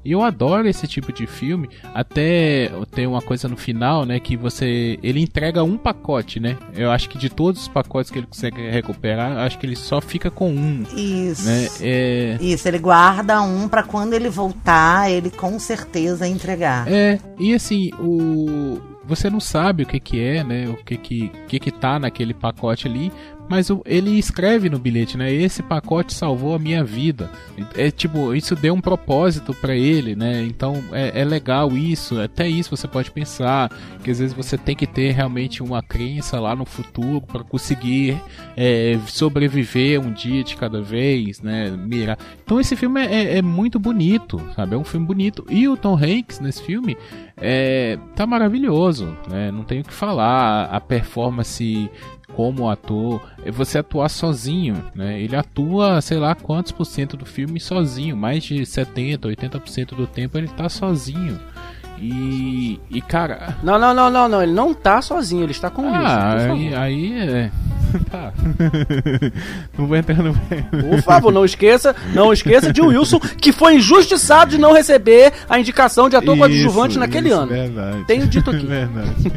[SPEAKER 3] E eu adoro esse tipo de filme. Até tem uma coisa no final, né, que você ele entrega um pacote, né? Eu acho que de todos os pacotes que ele consegue recuperar, acho que ele só fica com um.
[SPEAKER 2] Isso.
[SPEAKER 3] Né? É...
[SPEAKER 2] Isso, ele guarda um pra quando ele voltar, ele com certeza entregar.
[SPEAKER 3] É, e assim, o você não sabe o que que é, né? O que que, que que tá naquele pacote ali, mas o, ele escreve no bilhete, né? Esse pacote salvou a minha vida. É tipo, isso deu um propósito pra ele, né? Então é, é legal isso. Até isso você pode pensar que às vezes você tem que ter realmente uma crença lá no futuro para conseguir é, sobreviver um dia de cada vez, né? Mirar. Então esse filme é, é muito bonito, sabe? É um filme bonito. E o Tom Hanks nesse filme é, tá maravilhoso, né? Não tenho o que falar. A performance como ator, você atuar sozinho, né? Ele atua, sei lá quantos por cento do filme sozinho, mais de setenta, oitenta por cento do tempo ele tá sozinho. E, e cara...
[SPEAKER 4] Não, não, não, não, não, ele não tá sozinho, ele está com o Wilson.
[SPEAKER 3] Ah, aí, aí é... Tá. Não vou entrar no...
[SPEAKER 4] Por favor, não esqueça, não esqueça de Wilson, que foi injustiçado de não receber a indicação de ator coadjuvante naquele
[SPEAKER 3] isso,
[SPEAKER 4] ano.
[SPEAKER 3] Verdade.
[SPEAKER 4] Tenho dito aqui.
[SPEAKER 3] Verdade.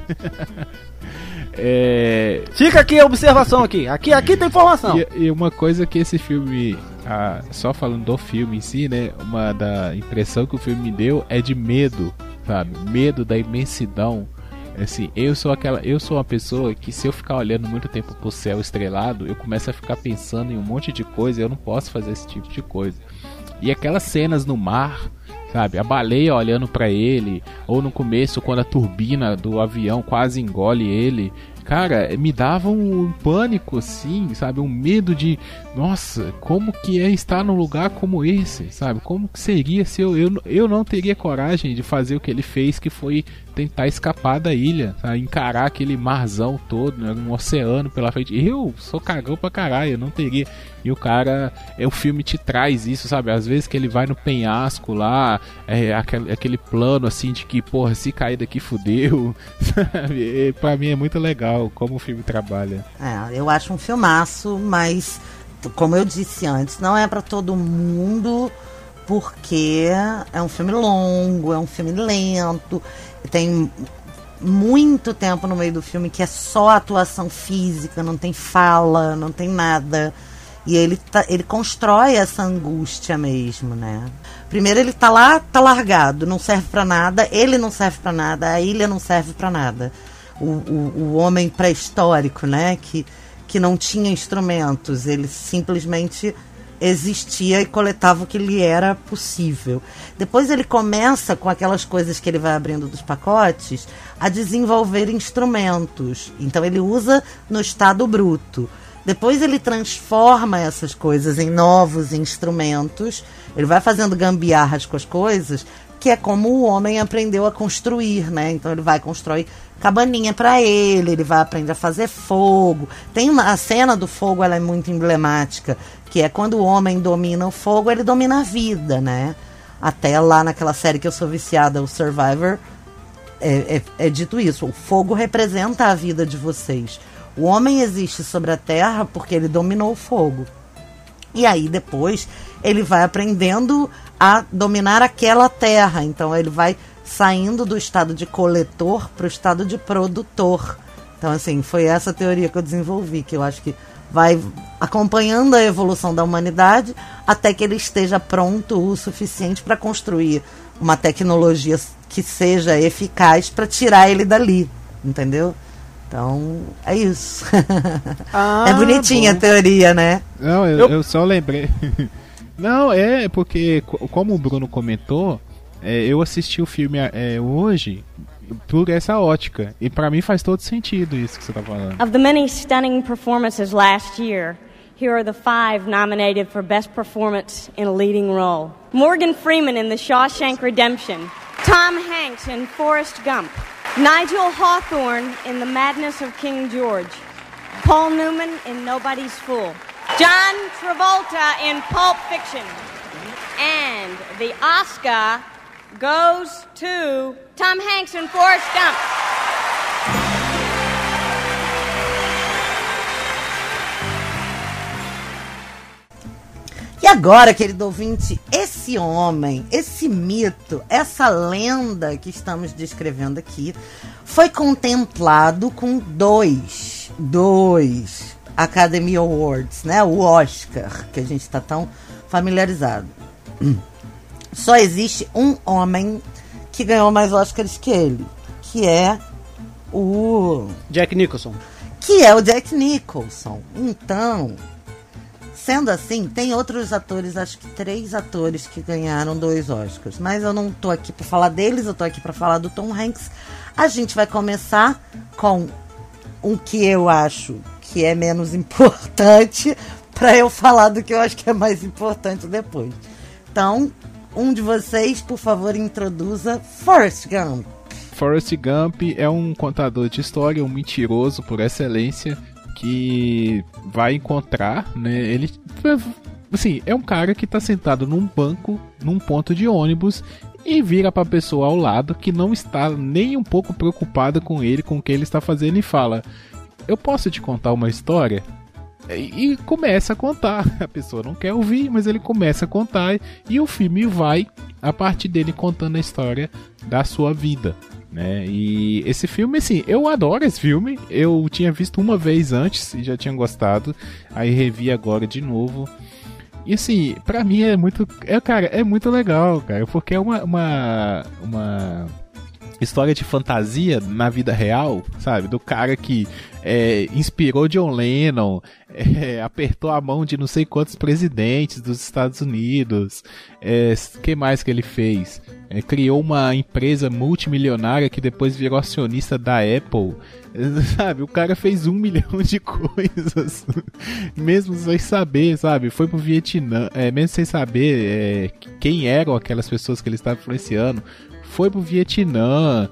[SPEAKER 3] É...
[SPEAKER 4] Fica aqui a observação aqui. Aqui, aqui tem informação.
[SPEAKER 3] E, e uma coisa que esse filme, ah, só falando do filme em si, né? Uma da impressão que o filme me deu é de medo, sabe? Medo da imensidão. Assim, eu sou aquela, eu sou uma pessoa que se eu ficar olhando muito tempo pro céu estrelado, eu começo a ficar pensando em um monte de coisa e eu não posso fazer esse tipo de coisa. E aquelas cenas no mar, sabe, a baleia olhando pra ele, ou no começo quando a turbina do avião quase engole ele, cara, me dava um pânico assim, sabe, um medo de, nossa, como que é estar num lugar como esse, sabe, como que seria se eu, eu, eu não teria coragem de fazer o que ele fez, que foi tentar escapar da ilha, sabe? Encarar aquele marzão todo, né? Um oceano pela frente. Eu sou cagão pra caralho, eu não teria. E o cara, é, o filme te traz isso, sabe? Às vezes que ele vai no penhasco lá, é, aquele, aquele plano assim de que, porra, se cair daqui fudeu, sabe? E, pra mim é muito legal como o filme trabalha.
[SPEAKER 2] É, eu acho um filmaço, mas como eu disse antes, não é pra todo mundo, porque é um filme longo, é um filme lento, tem muito tempo no meio do filme que é só atuação física, não tem fala, não tem nada. E ele, tá, ele constrói essa angústia mesmo, né? Primeiro ele tá lá, tá largado, não serve pra nada, ele não serve pra nada, a ilha não serve pra nada. O, o, o homem pré-histórico, né? Que, que não tinha instrumentos, ele simplesmente existia e coletava o que lhe era possível. Depois ele começa, com aquelas coisas que ele vai abrindo dos pacotes, a desenvolver instrumentos. Então ele usa no estado bruto. Depois ele transforma essas coisas em novos instrumentos. Ele vai fazendo gambiarras com as coisas, que é como o homem aprendeu a construir, né? Então ele vai construir cabaninha para ele, ele vai aprender a fazer fogo. Tem uma, a cena do fogo, ela é muito emblemática, que é quando o homem domina o fogo, ele domina a vida, né? Até lá naquela série que eu sou viciada, o Survivor, é, é, é dito isso. O fogo representa a vida de vocês. O homem existe sobre a terra porque ele dominou o fogo. E aí depois ele vai aprendendo a dominar aquela terra. Então ele vai saindo do estado de coletor para o estado de produtor. Então assim, foi essa teoria que eu desenvolvi, que eu acho que vai acompanhando a evolução da humanidade até que ele esteja pronto o suficiente para construir uma tecnologia que seja eficaz para tirar ele dali, entendeu? Então, é isso. Ah, é bonitinha bom. A teoria, né?
[SPEAKER 3] Não, eu, eu... eu só lembrei. Não, é porque, como o Bruno comentou, é, eu assisti o filme é, hoje por essa ótica. E pra mim faz todo sentido isso que você tá falando.
[SPEAKER 10] Of the many stunning performances last year, here are the five nominated for Best Performance in a Leading Role. Morgan Freeman in The Shawshank Redemption. Tom Hanks in Forrest Gump. Nigel Hawthorne in The Madness of King George. Paul Newman in Nobody's Fool. John Travolta in Pulp Fiction. And the Oscar goes to Tom Hanks in Forrest Gump.
[SPEAKER 2] E agora, querido ouvinte, esse homem, esse mito, essa lenda que estamos descrevendo aqui, foi contemplado com dois, dois Academy Awards, né? O Oscar, que a gente está tão familiarizado. Só existe um homem que ganhou mais Oscars que ele, que é o...
[SPEAKER 4] Jack Nicholson.
[SPEAKER 2] Que é o Jack Nicholson. Então, sendo assim, tem outros atores, acho que três atores que ganharam dois Oscars. Mas eu não tô aqui para falar deles, eu tô aqui para falar do Tom Hanks. A gente vai começar com um que eu acho que é menos importante, para eu falar do que eu acho que é mais importante depois. Então, um de vocês, por favor, introduza Forrest Gump.
[SPEAKER 3] Forrest Gump é um contador de história, um mentiroso por excelência, que vai encontrar, né, ele, assim, é um cara que tá sentado num banco, num ponto de ônibus, e vira pra pessoa ao lado, que não está nem um pouco preocupada com ele, com o que ele está fazendo, e fala: eu posso te contar uma história? E começa a contar. A pessoa não quer ouvir, mas ele começa a contar, e o filme vai a partir dele contando a história da sua vida, né? E esse filme, assim, eu adoro esse filme. Eu tinha visto uma vez antes e já tinha gostado, aí revi agora de novo. E assim, pra mim é muito, é, cara, é muito legal, cara, porque é uma, uma, uma história de fantasia na vida real, sabe? Do cara que é, inspirou John Lennon, é, apertou a mão de não sei quantos presidentes dos Estados Unidos. É, que mais que ele fez? É, criou uma empresa multimilionária que depois virou acionista da Apple. Sabe, o cara fez um milhão de coisas, mesmo sem saber, sabe? Foi pro Vietnã, é, mesmo sem saber é, quem eram aquelas pessoas que ele estava influenciando. Foi pro Vietnã.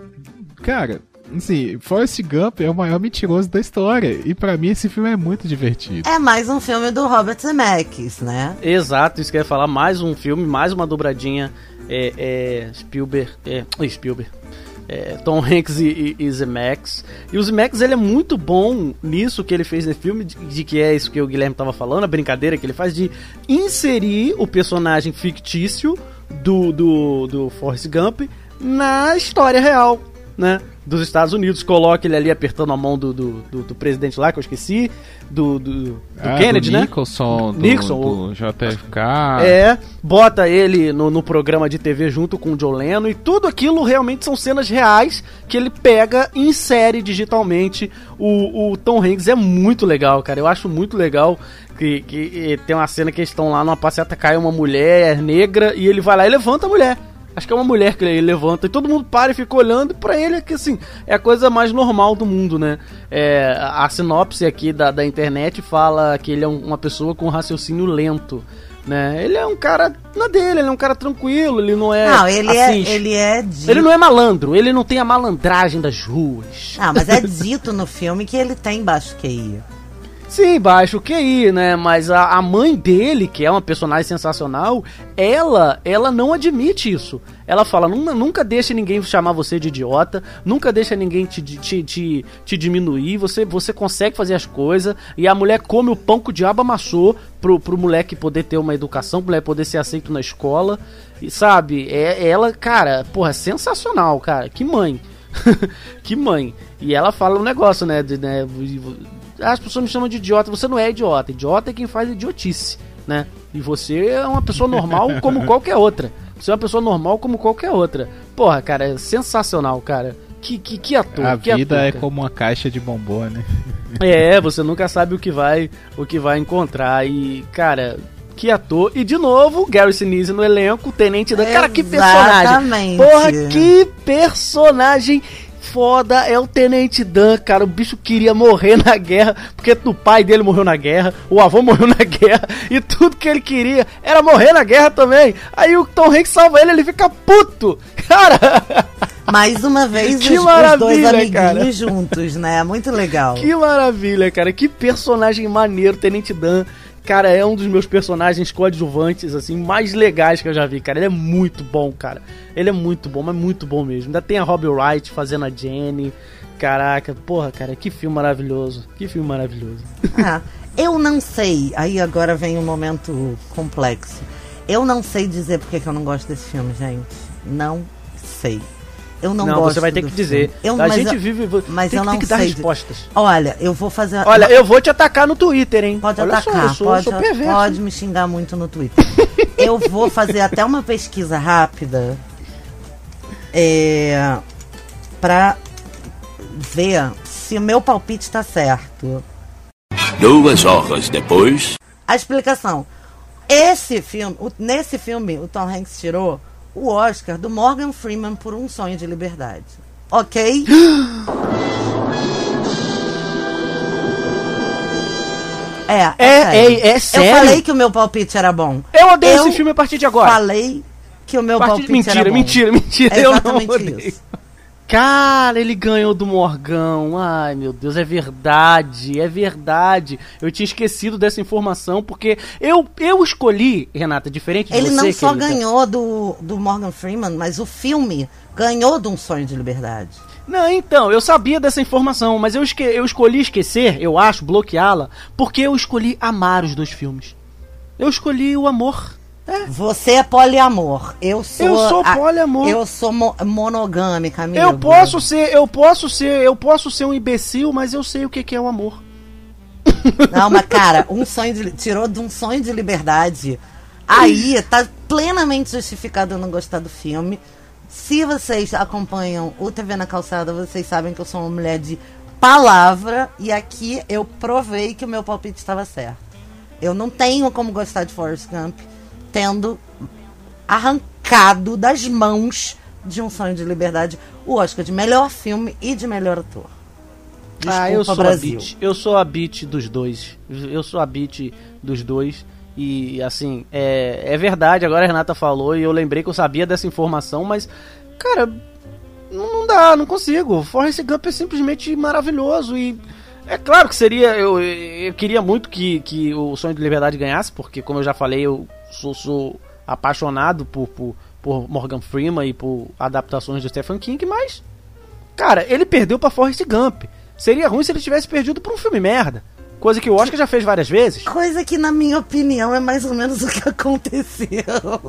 [SPEAKER 3] Cara, assim, Forrest Gump é o maior mentiroso da história. E pra mim esse filme é muito divertido.
[SPEAKER 2] É mais um filme do Robert Zemeckis, né?
[SPEAKER 4] Exato, isso que eu ia falar. Mais um filme, mais uma dobradinha. É, é, Spielberg. É, Spielberg. É, Tom Hanks e, e, e Zemeckis. E o Zemeckis, ele é muito bom nisso que ele fez nesse filme, de, de que é isso que o Guilherme tava falando, a brincadeira que ele faz de inserir o personagem fictício do, do, do Forrest Gump na história real, né, dos Estados Unidos. Coloca ele ali apertando a mão do, do, do, do presidente lá, que eu esqueci, do, do, do
[SPEAKER 3] ah,
[SPEAKER 4] Kennedy,
[SPEAKER 3] do
[SPEAKER 4] né?
[SPEAKER 3] Nicholson, do,
[SPEAKER 4] Nixon,
[SPEAKER 3] do J F K.
[SPEAKER 4] É, bota ele no, no programa de T V junto com o John Lennon, e tudo aquilo realmente são cenas reais que ele pega e insere digitalmente. O, o Tom Hanks é muito legal, cara, eu acho muito legal que, que tem uma cena que eles estão lá numa passeata, cai uma mulher negra e ele vai lá e levanta a mulher. Acho que é uma mulher que ele levanta e todo mundo para e fica olhando, e pra ele é que, assim, é a coisa mais normal do mundo, né? É, a sinopse aqui da, da internet fala que ele é um, uma pessoa com raciocínio lento, né? Ele é um cara na dele, ele é um cara tranquilo, ele não é...
[SPEAKER 2] Não, ele
[SPEAKER 4] assim,
[SPEAKER 2] é... Ele, é dito...
[SPEAKER 4] ele não é malandro, ele não tem a malandragem das ruas.
[SPEAKER 2] Ah, mas é dito no filme que ele tem baixo Q I.
[SPEAKER 4] Sim, baixo Q I, né? Mas a, a mãe dele, que é uma personagem sensacional, ela, ela não admite isso. Ela fala, nunca, nunca deixe ninguém chamar você de idiota, nunca deixa ninguém te, te, te, te diminuir, você, você consegue fazer as coisas. E a mulher come o pão que o diabo amassou pro, pro moleque poder ter uma educação, pro moleque poder ser aceito na escola. E sabe, é, ela, cara, porra, é sensacional, cara. Que mãe. Que mãe. E ela fala um negócio, né, de, né... As pessoas me chamam de idiota. Você não é idiota. Idiota é quem faz idiotice, né? E você é uma pessoa normal como qualquer outra. Você é uma pessoa normal como qualquer outra. Porra, cara, é sensacional, cara. Que, que, que ator.
[SPEAKER 3] A
[SPEAKER 4] que
[SPEAKER 3] vida
[SPEAKER 4] ator,
[SPEAKER 3] é
[SPEAKER 4] cara.
[SPEAKER 3] como uma caixa de bombom, né?
[SPEAKER 4] É, você nunca sabe o que vai, o que vai encontrar. E, cara, que ator. E, de novo, Gary Sinise no elenco, Tenente Dan. Cara, que personagem. Porra, que personagem foda, é o Tenente Dan, cara. O bicho queria morrer na guerra, porque o pai dele morreu na guerra, o avô morreu na guerra, e tudo que ele queria era morrer na guerra também. Aí o Tom Hanks salva ele, ele fica puto, cara.
[SPEAKER 2] Mais uma vez
[SPEAKER 4] que
[SPEAKER 2] os, os dois amiguinhos cara. juntos, né? Muito legal.
[SPEAKER 4] Que maravilha, cara. Que personagem maneiro, Tenente Dan. Cara, é um dos meus personagens coadjuvantes, assim, mais legais que eu já vi, cara. Ele é muito bom, cara. Ele é muito bom, mas muito bom mesmo. Ainda tem a Robbie Wright fazendo a Jenny. Caraca, porra, cara, que filme maravilhoso. Que filme maravilhoso.
[SPEAKER 2] Ah, Eu não sei, aí agora vem um momento complexo. Eu não sei dizer porque que eu não gosto desse filme, gente. Não sei. Eu não,
[SPEAKER 4] não
[SPEAKER 2] gosto.
[SPEAKER 4] Você vai ter que dizer. Eu, a gente eu, vive.
[SPEAKER 2] Mas
[SPEAKER 4] tem,
[SPEAKER 2] eu não
[SPEAKER 4] tem que dar
[SPEAKER 2] sei.
[SPEAKER 4] respostas.
[SPEAKER 2] Olha, eu vou fazer.
[SPEAKER 4] Olha, eu vou te atacar no Twitter, hein?
[SPEAKER 2] Pode
[SPEAKER 4] Olha
[SPEAKER 2] atacar,
[SPEAKER 4] só, eu sou,
[SPEAKER 2] pode,
[SPEAKER 4] eu sou perverso.
[SPEAKER 2] Pode me xingar muito no Twitter. Eu vou fazer até uma pesquisa rápida é, pra ver se o meu palpite tá certo.
[SPEAKER 11] Duas horas depois.
[SPEAKER 2] A explicação. Esse filme, o, nesse filme, o Tom Hanks tirou o Oscar do Morgan Freeman por Um Sonho de Liberdade. Ok? É, é,
[SPEAKER 4] é,
[SPEAKER 2] sério.
[SPEAKER 4] é, é sério?
[SPEAKER 2] Eu falei que o meu palpite era bom.
[SPEAKER 4] Eu odeio
[SPEAKER 2] eu
[SPEAKER 4] esse filme a partir de agora.
[SPEAKER 2] Falei que o meu
[SPEAKER 4] Partir...
[SPEAKER 2] palpite
[SPEAKER 4] mentira,
[SPEAKER 2] era bom.
[SPEAKER 4] Mentira, mentira, mentira.
[SPEAKER 2] É
[SPEAKER 4] eu
[SPEAKER 2] exatamente
[SPEAKER 4] não odeio.
[SPEAKER 2] isso.
[SPEAKER 4] Cara, ele ganhou do Morgão. Ai, meu Deus, é verdade, é verdade. Eu tinha esquecido dessa informação, porque eu, eu escolhi, Renata, diferente de
[SPEAKER 2] ele
[SPEAKER 4] você...
[SPEAKER 2] Ele não só
[SPEAKER 4] querida.
[SPEAKER 2] ganhou do, do Morgan Freeman, mas o filme ganhou de Um Sonho de Liberdade.
[SPEAKER 4] Não, então, eu sabia dessa informação, mas eu, esque eu escolhi esquecer, eu acho, bloqueá-la, porque eu escolhi amar os dois filmes. Eu escolhi o amor. É.
[SPEAKER 2] Você é poliamor. Eu sou.
[SPEAKER 4] Eu sou poliamor.
[SPEAKER 2] A, eu sou mo monogâmica, amigo.
[SPEAKER 4] Eu posso ser, eu posso ser, eu posso ser um imbecil, mas eu sei o que, que é o amor.
[SPEAKER 2] Não, mas cara, um sonho de, tirou de Um Sonho de Liberdade. Aí tá plenamente justificado eu não gostar do filme. Se vocês acompanham o T V na Calçada, vocês sabem que eu sou uma mulher de palavra. E aqui eu provei que o meu palpite estava certo. Eu não tenho como gostar de Forrest Gump tendo arrancado das mãos de Um Sonho de Liberdade o Oscar de melhor filme e de melhor ator. Desculpa,
[SPEAKER 4] ah, eu sou
[SPEAKER 2] Brasil.
[SPEAKER 4] a beat. Eu sou a beat dos dois. Eu sou a beat dos dois. E assim, é, é verdade, agora a Renata falou e eu lembrei que eu sabia dessa informação, mas, cara, não, não dá, não consigo. Forrest Gump é simplesmente maravilhoso e é claro que seria, eu, eu queria muito que, que o Sonho de Liberdade ganhasse, porque como eu já falei, eu sou, sou apaixonado por, por, por Morgan Freeman e por adaptações de Stephen King, mas, cara, ele perdeu pra Forrest Gump. Seria ruim se ele tivesse perdido pra um filme merda. Coisa que o Oscar já fez várias vezes.
[SPEAKER 2] Coisa que, na minha opinião, é mais ou menos o que aconteceu.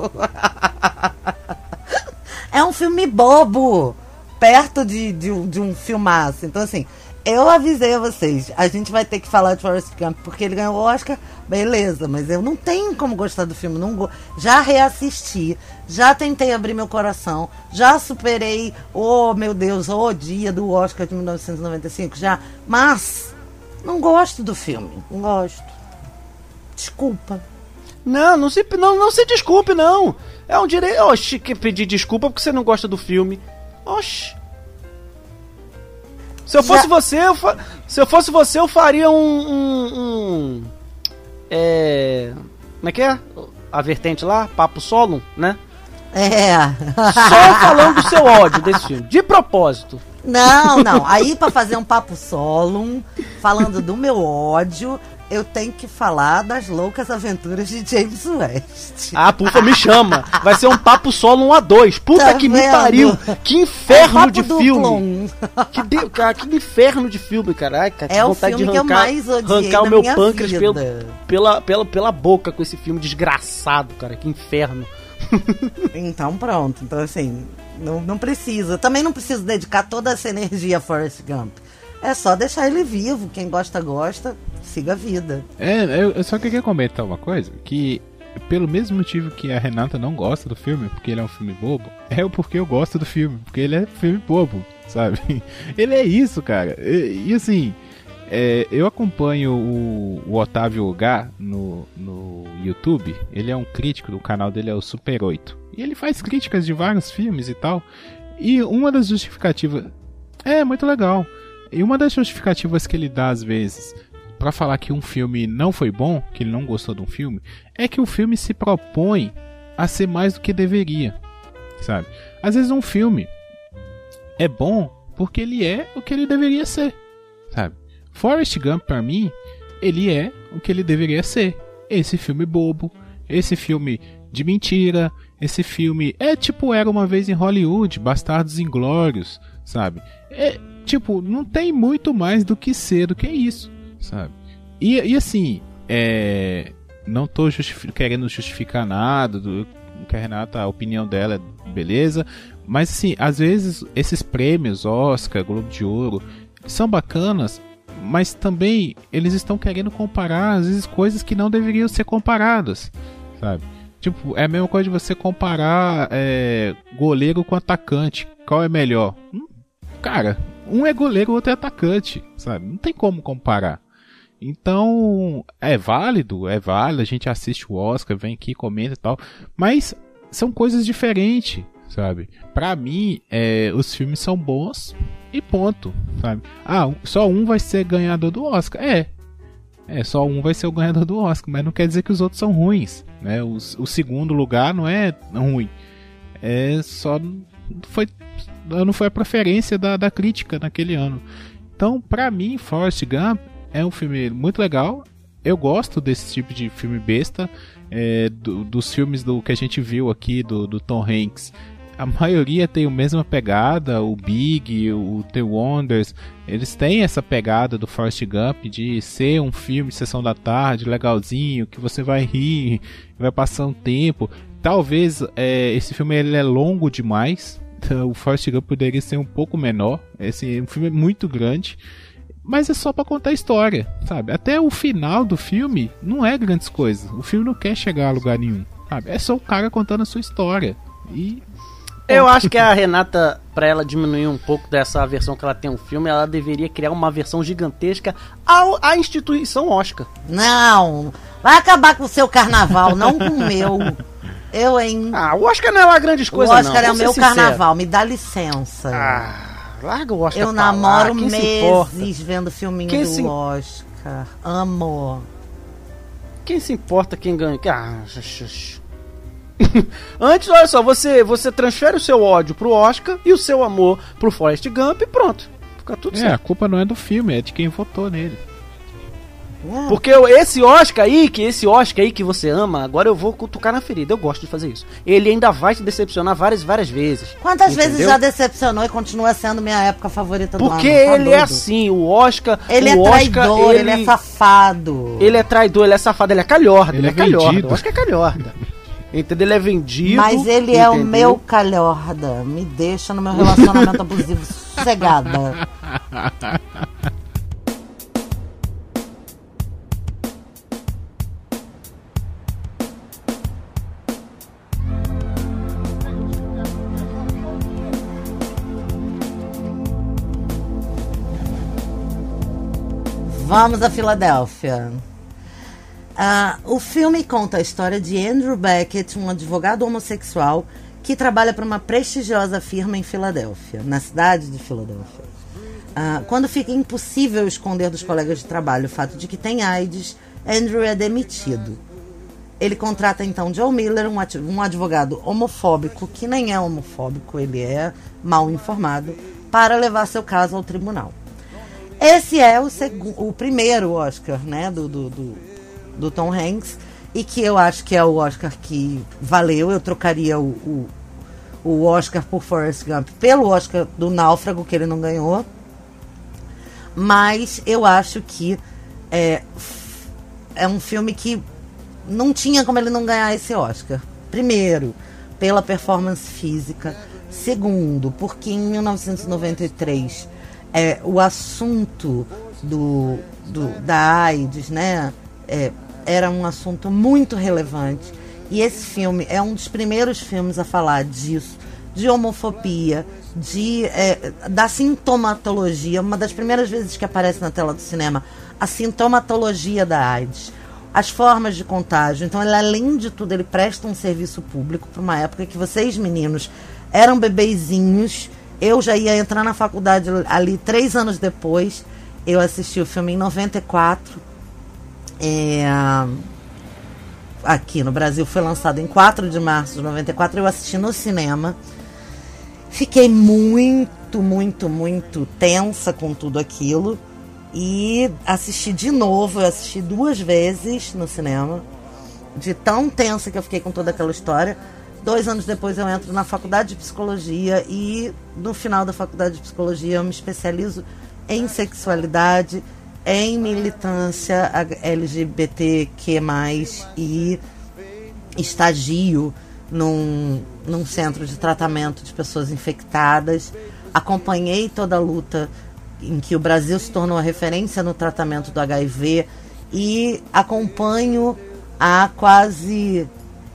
[SPEAKER 2] É um filme bobo, perto de, de, de um filmaço. Então, assim, eu avisei a vocês, a gente vai ter que falar de Forrest Gump, porque ele ganhou o Oscar, beleza, mas eu não tenho como gostar do filme. Não go... Já reassisti, já tentei abrir meu coração, já superei, oh meu Deus, o oh, dia do Oscar de mil novecentos e noventa e cinco, já, mas... não gosto do filme, não gosto. Desculpa.
[SPEAKER 4] Não, não se, não, não se desculpe, não. É um direito. Oxi, que pedir desculpa porque você não gosta do filme. Oxi. Se eu fosse Já... você, eu fa... se eu fosse você, eu faria um, um, um. É. Como é que é? A vertente lá? Papo solo, né?
[SPEAKER 2] É.
[SPEAKER 4] Só falando do seu ódio desse filme. De propósito.
[SPEAKER 2] Não, não. Aí pra fazer um papo solo, falando do meu ódio, eu tenho que falar das loucas aventuras de James West.
[SPEAKER 4] Ah, puta, me chama. Vai ser um papo solo um a dois. Puta tá que vendo? Me pariu. Que inferno é de filme. Que, de... cara, que inferno de filme, cara. Ai, cara, que
[SPEAKER 2] é
[SPEAKER 4] vontade
[SPEAKER 2] o filme
[SPEAKER 4] de arrancar,
[SPEAKER 2] que eu mais odiei
[SPEAKER 4] arrancar o meu
[SPEAKER 2] minha
[SPEAKER 4] pâncreas pelo,
[SPEAKER 2] vida.
[SPEAKER 4] pela, pela, pela boca com esse filme desgraçado, cara. Que inferno.
[SPEAKER 2] Então pronto, então assim, não, não precisa, também não preciso dedicar toda essa energia a Forrest Gump. É só deixar ele vivo, quem gosta, gosta, siga a vida.
[SPEAKER 3] É, eu, eu só queria comentar uma coisa, que pelo mesmo motivo que a Renata não gosta do filme, porque ele é um filme bobo, é o porque eu gosto do filme, porque ele é filme bobo, sabe? Ele é isso, cara, e, e assim... É, eu acompanho o, o Otávio Gá no, no YouTube. Ele é um crítico, do canal dele é o Super oito. E ele faz críticas de vários filmes e tal. E uma das justificativas... É, muito legal. E uma das justificativas que ele dá às vezes pra falar que um filme não foi bom, que ele não gostou de um filme, é que o filme se propõe a ser mais do que deveria, sabe? Às vezes um filme é bom porque ele é o que ele deveria ser, sabe? Forrest Gump, pra mim, ele é o que ele deveria ser. Esse filme bobo, esse filme de mentira, esse filme... É tipo Era Uma Vez em Hollywood, Bastardos Inglórios, sabe? É, tipo, não tem muito mais do que ser do que isso, sabe? E, e assim, é, não tô justific- querendo justificar nada do que a Renata, a opinião dela é beleza, mas assim, às vezes esses prêmios, Oscar, Globo de Ouro, são bacanas, mas também eles estão querendo comparar às vezes coisas que não deveriam ser comparadas, sabe? Tipo, é a mesma coisa de você comparar é, goleiro com atacante. Qual é melhor? Hum, cara, um é goleiro, o outro é atacante, sabe? Não tem como comparar. Então, é válido, é válido, a gente assiste o Oscar, vem aqui, comenta e tal, mas são coisas diferentes, sabe? Pra mim, é, os filmes são bons e ponto, sabe? Ah, só um vai ser ganhador do Oscar. É, é, só um vai ser o ganhador do Oscar, mas não quer dizer que os outros são ruins, né? O, o segundo lugar não é ruim, é só foi, não foi a preferência da, da crítica naquele ano. Então, pra mim, Forrest Gump é um filme muito legal. Eu gosto desse tipo de filme besta, é, do, dos filmes do que a gente viu aqui do, do Tom Hanks. A maioria tem a mesma pegada, o Big, o The Wonders, eles têm essa pegada do Forrest Gump de ser um filme de sessão da tarde, legalzinho, que você vai rir, vai passar um tempo. Talvez é, esse filme ele é longo demais, então, o Forrest Gump poderia ser um pouco menor. Esse um filme é muito grande, mas é só pra contar a história, sabe? Até o final do filme não é grandes coisas. O filme não quer chegar a lugar nenhum, sabe? É só o cara contando a sua história. E
[SPEAKER 4] eu acho que a Renata, pra ela diminuir um pouco dessa versão que ela tem um filme, ela deveria criar uma versão gigantesca ao, à instituição Oscar.
[SPEAKER 2] Não, vai acabar com o seu carnaval, não com o meu. Eu, hein?
[SPEAKER 4] Ah, o Oscar não é uma grande coisa, não.
[SPEAKER 2] O Oscar não, é o meu sincero. Carnaval, me dá licença.
[SPEAKER 4] Ah... Larga o Oscar.
[SPEAKER 2] Eu namoro
[SPEAKER 4] lá.
[SPEAKER 2] meses vendo filminho
[SPEAKER 4] quem
[SPEAKER 2] do
[SPEAKER 4] se...
[SPEAKER 2] Oscar. Amo.
[SPEAKER 4] Quem se importa quem ganha? Ah, antes, olha só, você, você transfere o seu ódio pro Oscar e o seu amor pro Forrest Gump e pronto. Fica tudo
[SPEAKER 3] é,
[SPEAKER 4] certo.
[SPEAKER 3] A culpa não é do filme, é de quem votou nele.
[SPEAKER 4] Porque esse Oscar aí, que esse Oscar aí que você ama, agora eu vou cutucar na ferida. Eu gosto de fazer isso. Ele ainda vai te decepcionar várias, várias vezes.
[SPEAKER 2] Quantas
[SPEAKER 4] entendeu?
[SPEAKER 2] vezes já decepcionou e continua sendo minha época favorita do ano?
[SPEAKER 4] Porque
[SPEAKER 2] tá
[SPEAKER 4] ele
[SPEAKER 2] doido.
[SPEAKER 4] é assim, o Oscar...
[SPEAKER 2] Ele
[SPEAKER 4] o
[SPEAKER 2] é
[SPEAKER 4] Oscar,
[SPEAKER 2] traidor,
[SPEAKER 4] ele...
[SPEAKER 2] ele é safado.
[SPEAKER 4] Ele é traidor, ele é safado, ele é calhorda.
[SPEAKER 3] Ele
[SPEAKER 4] Ele,
[SPEAKER 3] é
[SPEAKER 4] é calhorda.
[SPEAKER 3] vendido.
[SPEAKER 4] O Oscar é calhorda. Entendeu? Ele é vendido.
[SPEAKER 2] Mas ele
[SPEAKER 4] entendeu?
[SPEAKER 2] é o meu calhorda. Me deixa no meu relacionamento abusivo sossegada. Vamos a Filadélfia. Uh, o filme conta a história de Andrew Beckett, um advogado homossexual que trabalha para uma prestigiosa firma em Filadélfia, na cidade de Filadélfia. Uh, quando fica impossível esconder dos colegas de trabalho o fato de que tem AIDS, Andrew é demitido. Ele contrata então Joe Miller, um, um advogado homofóbico, que nem é homofóbico, ele é mal informado, para levar seu caso ao tribunal. Esse é o, seg- o primeiro Oscar, né, do, do, do, do Tom Hanks, e que eu acho que é o Oscar que valeu. Eu trocaria o, o, o Oscar por Forrest Gump pelo Oscar do Náufrago, que ele não ganhou. Mas eu acho que é, é um filme que não tinha como ele não ganhar esse Oscar. Primeiro, pela performance física. Segundo, porque em mil novecentos e noventa e três... É, o assunto do, do, da AIDS, né, é, era um assunto muito relevante. E esse filme é um dos primeiros filmes a falar disso, de homofobia, de, é, da sintomatologia. Uma das primeiras vezes que aparece na tela do cinema, a sintomatologia da AIDS, as formas de contágio. Então, ele, além de tudo, ele presta um serviço público para uma época que vocês, meninos, eram bebezinhos. Eu já ia entrar na faculdade ali três anos depois. Eu assisti o filme em noventa e quatro. É, aqui no Brasil foi lançado em quatro de março de noventa e quatro. Eu assisti no cinema. Fiquei muito, muito, muito tensa com tudo aquilo. E assisti de novo. Eu assisti duas vezes no cinema. De tão tensa que eu fiquei com toda aquela história. Dois anos depois eu entro na faculdade de psicologia e no final da faculdade de psicologia eu me especializo em sexualidade em militância L G B T Q mais, e estagio num, num centro de tratamento de pessoas infectadas. Acompanhei toda a luta em que o Brasil se tornou a referência no tratamento do H I V, e acompanho há quase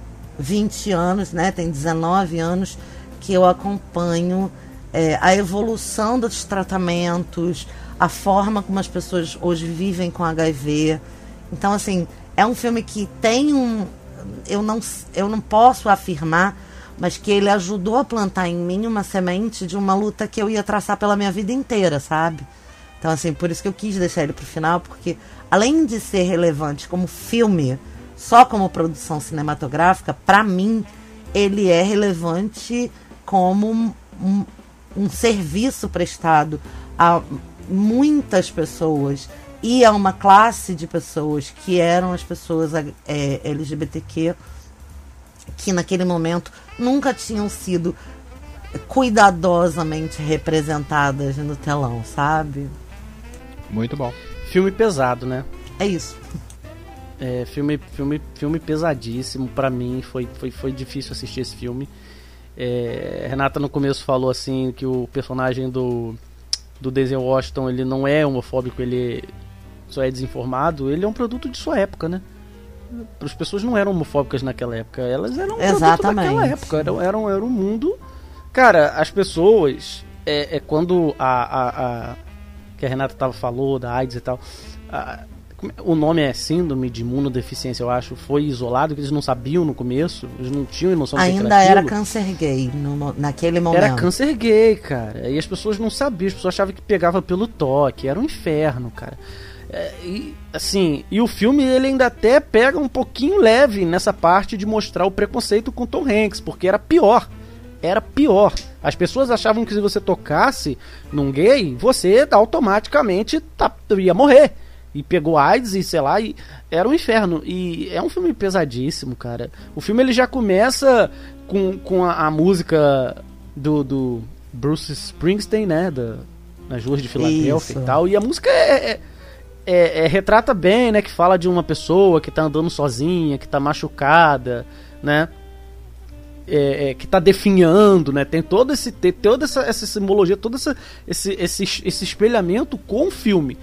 [SPEAKER 2] vinte anos, né, tem dezenove anos que eu acompanho é, a evolução dos tratamentos, a forma como as pessoas hoje vivem com H I V. Então, assim, é um filme que tem um... Eu não, eu não posso afirmar, mas que ele ajudou a plantar em mim uma semente de uma luta que eu ia traçar pela minha vida inteira, sabe? Então, assim, por isso que eu quis deixar ele pro final, porque além de ser relevante como filme, só como produção cinematográfica, para mim, ele é relevante como um, um, um serviço prestado a muitas pessoas e a uma classe de pessoas que eram as pessoas é, L G B T Q, que naquele momento nunca tinham sido cuidadosamente representadas no telão, sabe?
[SPEAKER 3] Muito bom.
[SPEAKER 4] Filme pesado, né?
[SPEAKER 2] É isso.
[SPEAKER 4] É, filme, filme, filme pesadíssimo. Pra mim foi, foi, foi difícil assistir esse filme. É, Renata no começo falou assim que o personagem do, do Denzel Washington, ele não é homofóbico, ele só é desinformado. Ele é um produto de sua época, né? As pessoas não eram homofóbicas naquela época, elas eram um
[SPEAKER 2] Exatamente.
[SPEAKER 4] produto daquela época. Era, era, um, era um mundo... Cara, as pessoas... É, é quando a, a, a... que a Renata tava, falou da AIDS e tal... A, o nome é síndrome de imunodeficiência, eu acho, foi isolado, que eles não sabiam no começo, eles não tinham noção do que
[SPEAKER 2] ainda era, era câncer gay no, naquele momento.
[SPEAKER 4] Era câncer gay, cara, e as pessoas não sabiam, as pessoas achavam que pegava pelo toque, era um inferno, cara. É, e, assim, e o filme ele ainda até pega um pouquinho leve nessa parte de mostrar o preconceito com Tom Hanks, porque era pior. Era pior. As pessoas achavam que se você tocasse num gay, você automaticamente tá, ia morrer. E pegou AIDS e sei lá, e era um inferno. E é um filme pesadíssimo, cara. O filme ele já começa com, com a, a música do, do Bruce Springsteen, né? Da, nas ruas de Filadélfia e tal. E a música é, é, é, é, retrata bem, né? Que fala de uma pessoa que tá andando sozinha, que tá machucada, né? É, é, que tá definhando, né? Tem todo esse, tem toda essa, essa simbologia, todo essa, esse, esse, esse espelhamento com o filme.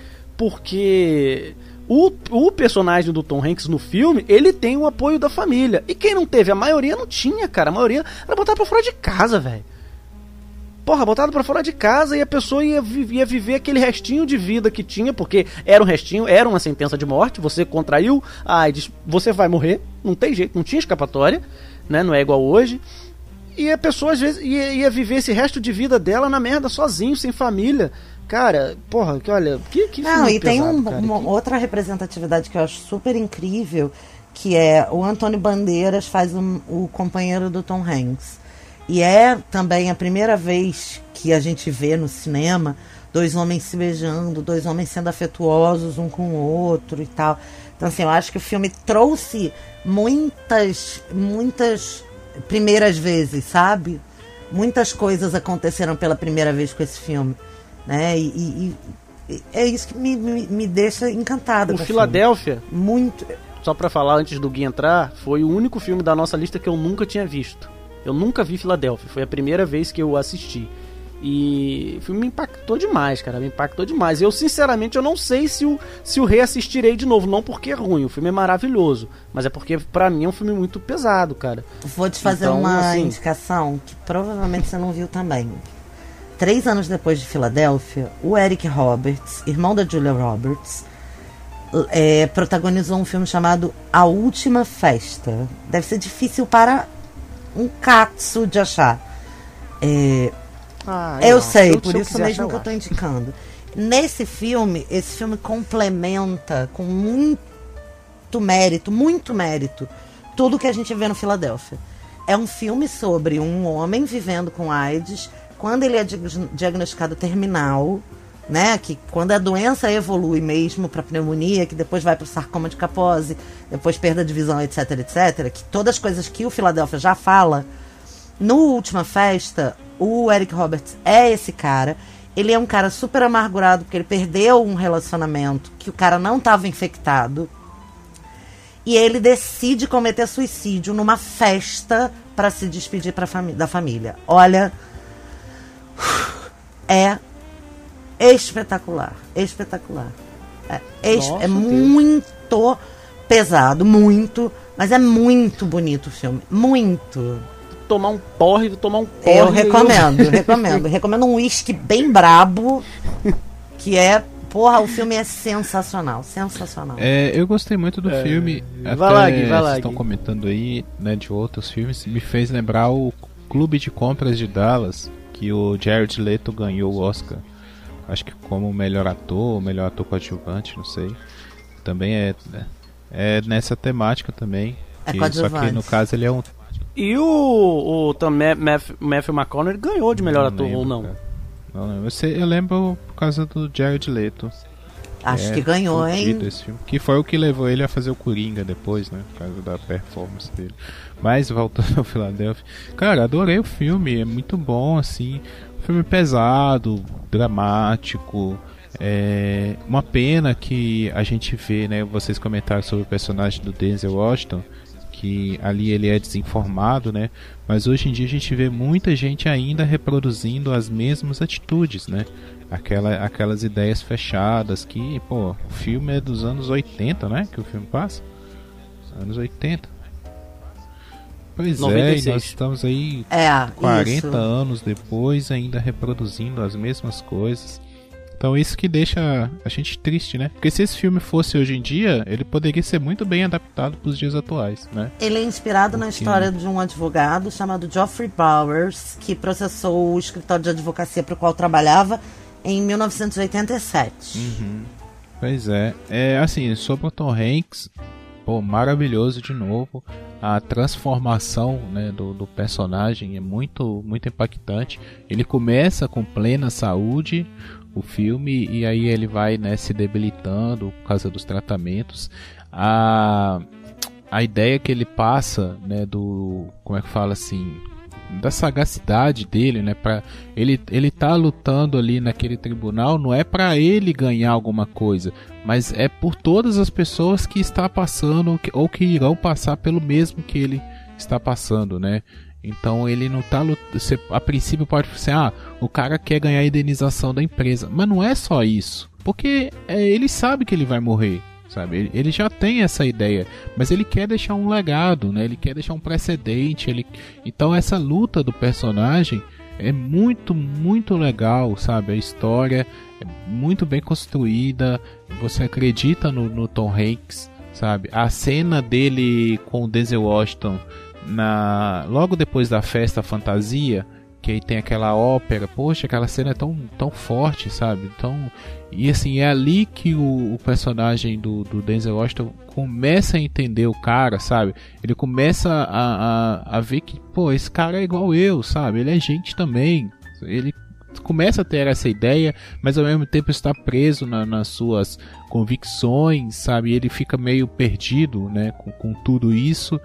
[SPEAKER 4] Porque o, o personagem do Tom Hanks no filme, ele tem o apoio da família. E quem não teve? A maioria não tinha, cara. A maioria era botada pra fora de casa, velho. Porra, botada pra fora de casa e a pessoa ia, ia viver aquele restinho de vida que tinha, porque era um restinho, era uma sentença de morte. Você contraiu a AIDS, você vai morrer. Não tem jeito, não tinha escapatória, né? Não é igual hoje. E a pessoa às vezes ia, ia viver esse resto de vida dela na merda, sozinho, sem família. Cara, porra, que olha, que, que
[SPEAKER 2] Não, e
[SPEAKER 4] pesado,
[SPEAKER 2] tem um,
[SPEAKER 4] cara,
[SPEAKER 2] uma
[SPEAKER 4] que...
[SPEAKER 2] outra representatividade que eu acho super incrível, que é o Antônio Bandeiras faz um, o companheiro do Tom Hanks. E é também a primeira vez que a gente vê no cinema dois homens se beijando, dois homens sendo afetuosos um com o outro e tal. Então, assim, eu acho que o filme trouxe muitas, muitas primeiras vezes, sabe? Muitas coisas aconteceram pela primeira vez com esse filme. Né? E, e, e é isso que me, me, me deixa encantada.
[SPEAKER 4] O Filadélfia,
[SPEAKER 2] filme. Muito.
[SPEAKER 4] Só pra falar antes do Gui entrar, foi o único filme da nossa lista que eu nunca tinha visto. Eu nunca vi Filadélfia, foi a primeira vez que eu assisti. E o filme me impactou demais, cara, me impactou demais. Eu, sinceramente, eu não sei se o, se o reassistirei de novo, não porque é ruim, o filme é maravilhoso, mas é porque, pra mim, é um filme muito pesado, cara.
[SPEAKER 2] Vou te fazer
[SPEAKER 4] então,
[SPEAKER 2] uma
[SPEAKER 4] assim...
[SPEAKER 2] indicação que provavelmente você não viu também. Três anos depois de Filadélfia, o Eric Roberts, irmão da Julia Roberts, é, protagonizou um filme chamado A Última Festa. Deve ser difícil para um katsu de achar. É,
[SPEAKER 4] ah,
[SPEAKER 2] eu
[SPEAKER 4] não,
[SPEAKER 2] sei,
[SPEAKER 4] eu,
[SPEAKER 2] por isso mesmo que eu estou indicando. Nesse filme, esse filme complementa com muito mérito, muito mérito, tudo que a gente vê no Filadélfia. É um filme sobre um homem vivendo com AIDS, quando ele é diagnosticado terminal, né, que quando a doença evolui mesmo para pneumonia, que depois vai para o sarcoma de Kaposi, depois perda de visão, etc, etc, que todas as coisas que o Filadélfia já fala, no Última Festa, o Eric Roberts é esse cara, Ele é um cara super amargurado, porque ele perdeu um relacionamento que o cara não estava infectado. E ele decide cometer suicídio numa festa para se despedir pra fami- da família. Olha, é espetacular. Espetacular. É, es-
[SPEAKER 4] Nossa,
[SPEAKER 2] é
[SPEAKER 4] Deus.
[SPEAKER 2] muito pesado, muito, mas é muito bonito o filme. Muito.
[SPEAKER 4] Tomar um porre, tomar um porre.
[SPEAKER 2] Eu recomendo, eu... recomendo. Recomendo um uísque bem brabo, que é... Porra, o filme é sensacional, sensacional.
[SPEAKER 3] É, eu gostei muito do
[SPEAKER 4] É,
[SPEAKER 3] filme.
[SPEAKER 4] vai
[SPEAKER 3] Até
[SPEAKER 4] lá, Gui, vai lá,
[SPEAKER 3] vocês estão
[SPEAKER 4] Gui.
[SPEAKER 3] comentando aí, né, de outros filmes. Me fez lembrar o Clube de Compras de Dallas, que o Jared Leto ganhou o Oscar. Acho que como melhor ator, melhor ator coadjuvante, não sei. Também é, é nessa temática também.
[SPEAKER 2] É
[SPEAKER 3] que,
[SPEAKER 2] coadjuvante.
[SPEAKER 3] Só que no caso ele é um...
[SPEAKER 4] E o, o também Matthew, Matthew McConaughey ganhou de melhor ator
[SPEAKER 3] lembro,
[SPEAKER 4] ou não?
[SPEAKER 3] cara. Não lembro. Eu, sei, eu lembro por causa do Jared Leto.
[SPEAKER 2] Acho
[SPEAKER 3] É,
[SPEAKER 2] que ganhou, hein?
[SPEAKER 3] fudido esse filme. Que foi o que levou ele a fazer o Coringa depois, né? Por causa da performance dele. Mas voltando ao Philadelphia, cara, adorei o filme, é muito bom, assim. Filme pesado, dramático. É uma pena que a gente vê, né? Vocês comentaram sobre o personagem do Denzel Washington, que ali ele é desinformado, né? Mas hoje em dia a gente vê muita gente ainda reproduzindo as mesmas atitudes, né? Aquela, aquelas ideias fechadas que, pô, o filme é dos anos oitenta, né? Que o filme passa? Anos oitenta. Pois
[SPEAKER 4] noventa e seis.
[SPEAKER 3] é, e nós estamos aí
[SPEAKER 2] É,
[SPEAKER 3] quarenta
[SPEAKER 2] isso.
[SPEAKER 3] anos depois ainda reproduzindo as mesmas coisas. Então isso que deixa a gente triste, né? Porque se esse filme fosse hoje em dia, ele poderia ser muito bem adaptado para os dias atuais, né?
[SPEAKER 2] Ele é inspirado na
[SPEAKER 3] Porque-
[SPEAKER 2] história de um advogado chamado Geoffrey Bowers, que processou o escritório de advocacia para o qual trabalhava em mil novecentos e oitenta e sete.
[SPEAKER 3] Uhum. Pois é. É assim, sobre o Tom Hanks, pô, maravilhoso de novo. A transformação, né, do, do personagem é muito, muito impactante. Ele começa com plena saúde, o filme, e aí ele vai, né, se debilitando por causa dos tratamentos. A, a ideia que ele passa, né, do, como é que fala assim, da sagacidade dele, né, para ele ele tá lutando ali naquele tribunal, não é para ele ganhar alguma coisa, mas é por todas as pessoas que está passando ou que, ou que irão passar pelo mesmo que ele está passando, né? Então ele não tá lutando. Você, a princípio pode ser, ah, o cara quer ganhar a indenização da empresa, mas não é só isso, porque é, ele sabe que ele vai morrer. Sabe? Ele, ele já tem essa ideia, mas ele quer deixar um legado, né? Ele quer deixar um precedente. Ele... Então essa luta do personagem é muito, muito legal, sabe? A história é muito bem construída, você acredita no, no Tom Hanks, sabe? A cena dele com o Denzel Washington na... logo depois da festa fantasia, que aí tem aquela ópera, poxa, aquela cena é tão, tão forte, sabe? Então, e assim, é ali que o, o personagem do, do Denzel Washington começa a entender o cara, sabe? Ele começa a, a, a ver que, pô, esse cara é igual eu, sabe? Ele é gente também. Ele começa a ter essa ideia, mas ao mesmo tempo está preso na, nas suas convicções, sabe? Ele fica meio perdido, né, com, com tudo isso.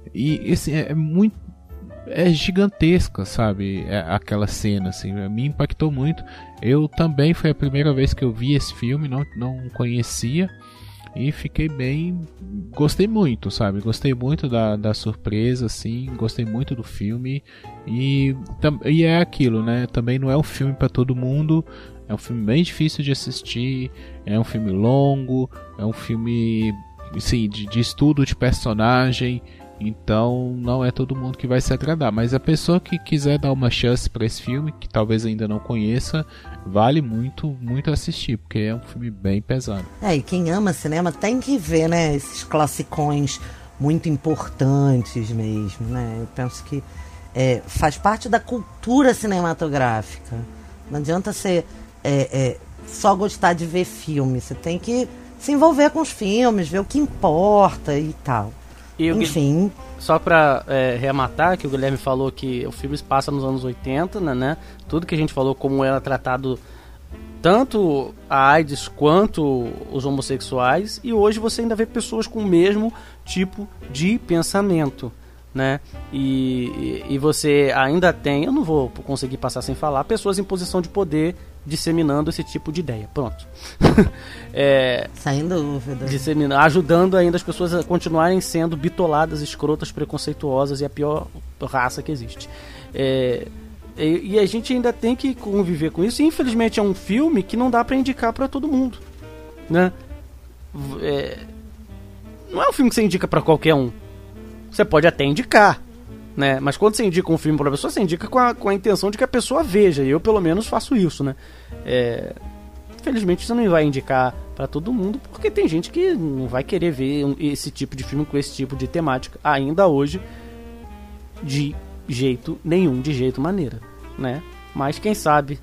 [SPEAKER 3] E assim, é muito é gigantesca, sabe? É aquela cena, assim, me impactou muito. Eu também, foi a primeira vez que eu vi esse filme, não, não conhecia, e fiquei bem, gostei muito, sabe? Gostei muito da, da surpresa, assim, gostei muito do filme, e, e é aquilo, né? Também não é um filme para todo mundo, é um filme bem difícil de assistir, é um filme longo, é um filme, assim, de, de estudo de personagem. Então não é todo mundo que vai se agradar, mas a pessoa que quiser dar uma chance para esse filme, que talvez ainda não conheça, vale muito, muito assistir, porque é um filme bem pesado.
[SPEAKER 2] É, e quem ama cinema tem que ver, né, esses classicões muito importantes mesmo, né? Eu penso que é, faz parte da cultura cinematográfica. Não adianta você é, é, só gostar de ver filme, você tem que se envolver com os filmes, ver o que importa e tal.
[SPEAKER 4] E o
[SPEAKER 2] Enfim.
[SPEAKER 4] Só pra é, reamatar, que o Guilherme falou que o filme se passa nos anos oitenta, né, né? Tudo que a gente falou, como era tratado tanto a AIDS quanto os homossexuais, e hoje você ainda vê pessoas com o mesmo tipo de pensamento, né? E, e, e você ainda tem, eu não vou conseguir passar sem falar, pessoas em posição de poder disseminando esse tipo de ideia. Pronto. é,
[SPEAKER 2] Sem dúvida.
[SPEAKER 4] Dissemina, ajudando ainda as pessoas a continuarem sendo bitoladas, escrotas, preconceituosas e a pior raça que existe. É, e, e a gente ainda tem que conviver com isso. E, infelizmente é um filme que não dá pra indicar pra todo mundo, né? É, não é um filme que você indica pra qualquer um. Você pode até indicar, né? Mas quando você indica um filme pra pessoa, você indica com a, com a intenção de que a pessoa veja. E eu, pelo menos, faço isso, né? É, infelizmente, você não vai indicar pra todo mundo, porque tem gente que não vai querer ver esse tipo de filme com esse tipo de temática, ainda hoje, de jeito nenhum, de jeito maneira, né? Mas quem sabe,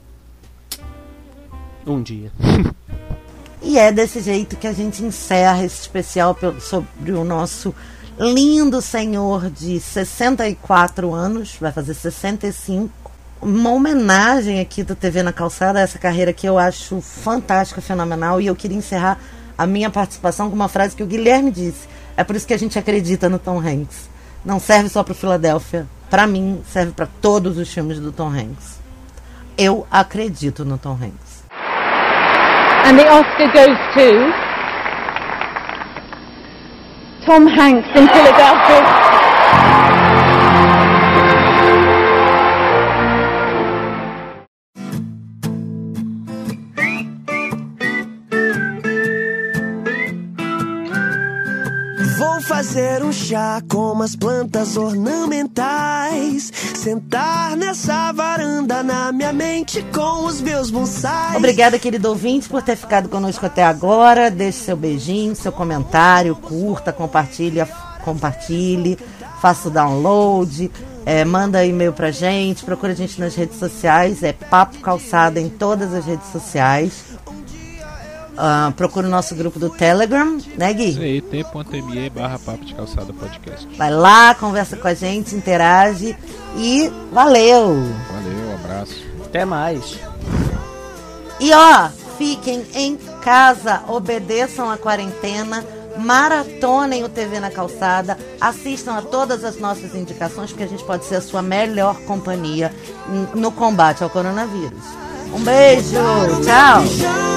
[SPEAKER 4] um dia.
[SPEAKER 2] E é desse jeito que a gente encerra esse especial sobre o nosso lindo senhor de sessenta e quatro anos, vai fazer sessenta e cinco. Uma homenagem aqui do T V na Calçada a essa carreira que eu acho fantástica, fenomenal. E eu queria encerrar a minha participação com uma frase que o Guilherme disse. É por isso que a gente acredita no Tom Hanks. Não serve só para Filadélfia. Para mim, serve para todos os filmes do Tom Hanks. Eu acredito no Tom Hanks.
[SPEAKER 12] And the Oscar goes to Tom Hanks in Philadelphia.
[SPEAKER 1] Vou fazer um chá com umas plantas ornamentais, sentar nessa varanda na minha mente com os meus bonsais.
[SPEAKER 2] Obrigada, querido ouvinte, por ter ficado conosco até agora. Deixe seu beijinho, seu comentário, curta, compartilhe, compartilhe, faça o download, é, manda e-mail pra gente, procura a gente nas redes sociais, é Papo Calçada em todas as redes sociais. Uh, procura o nosso grupo do Telegram, né, Gui?
[SPEAKER 3] Isso aí, t.me barra Papo de Calçada Podcast.
[SPEAKER 2] Vai lá, conversa com a gente, interage e valeu!
[SPEAKER 3] Valeu, abraço.
[SPEAKER 4] Até mais.
[SPEAKER 2] E ó, fiquem em casa, obedeçam a quarentena, maratonem o T V na Calçada, assistam a todas as nossas indicações, porque a gente pode ser a sua melhor companhia no combate ao coronavírus. Um beijo, tchau!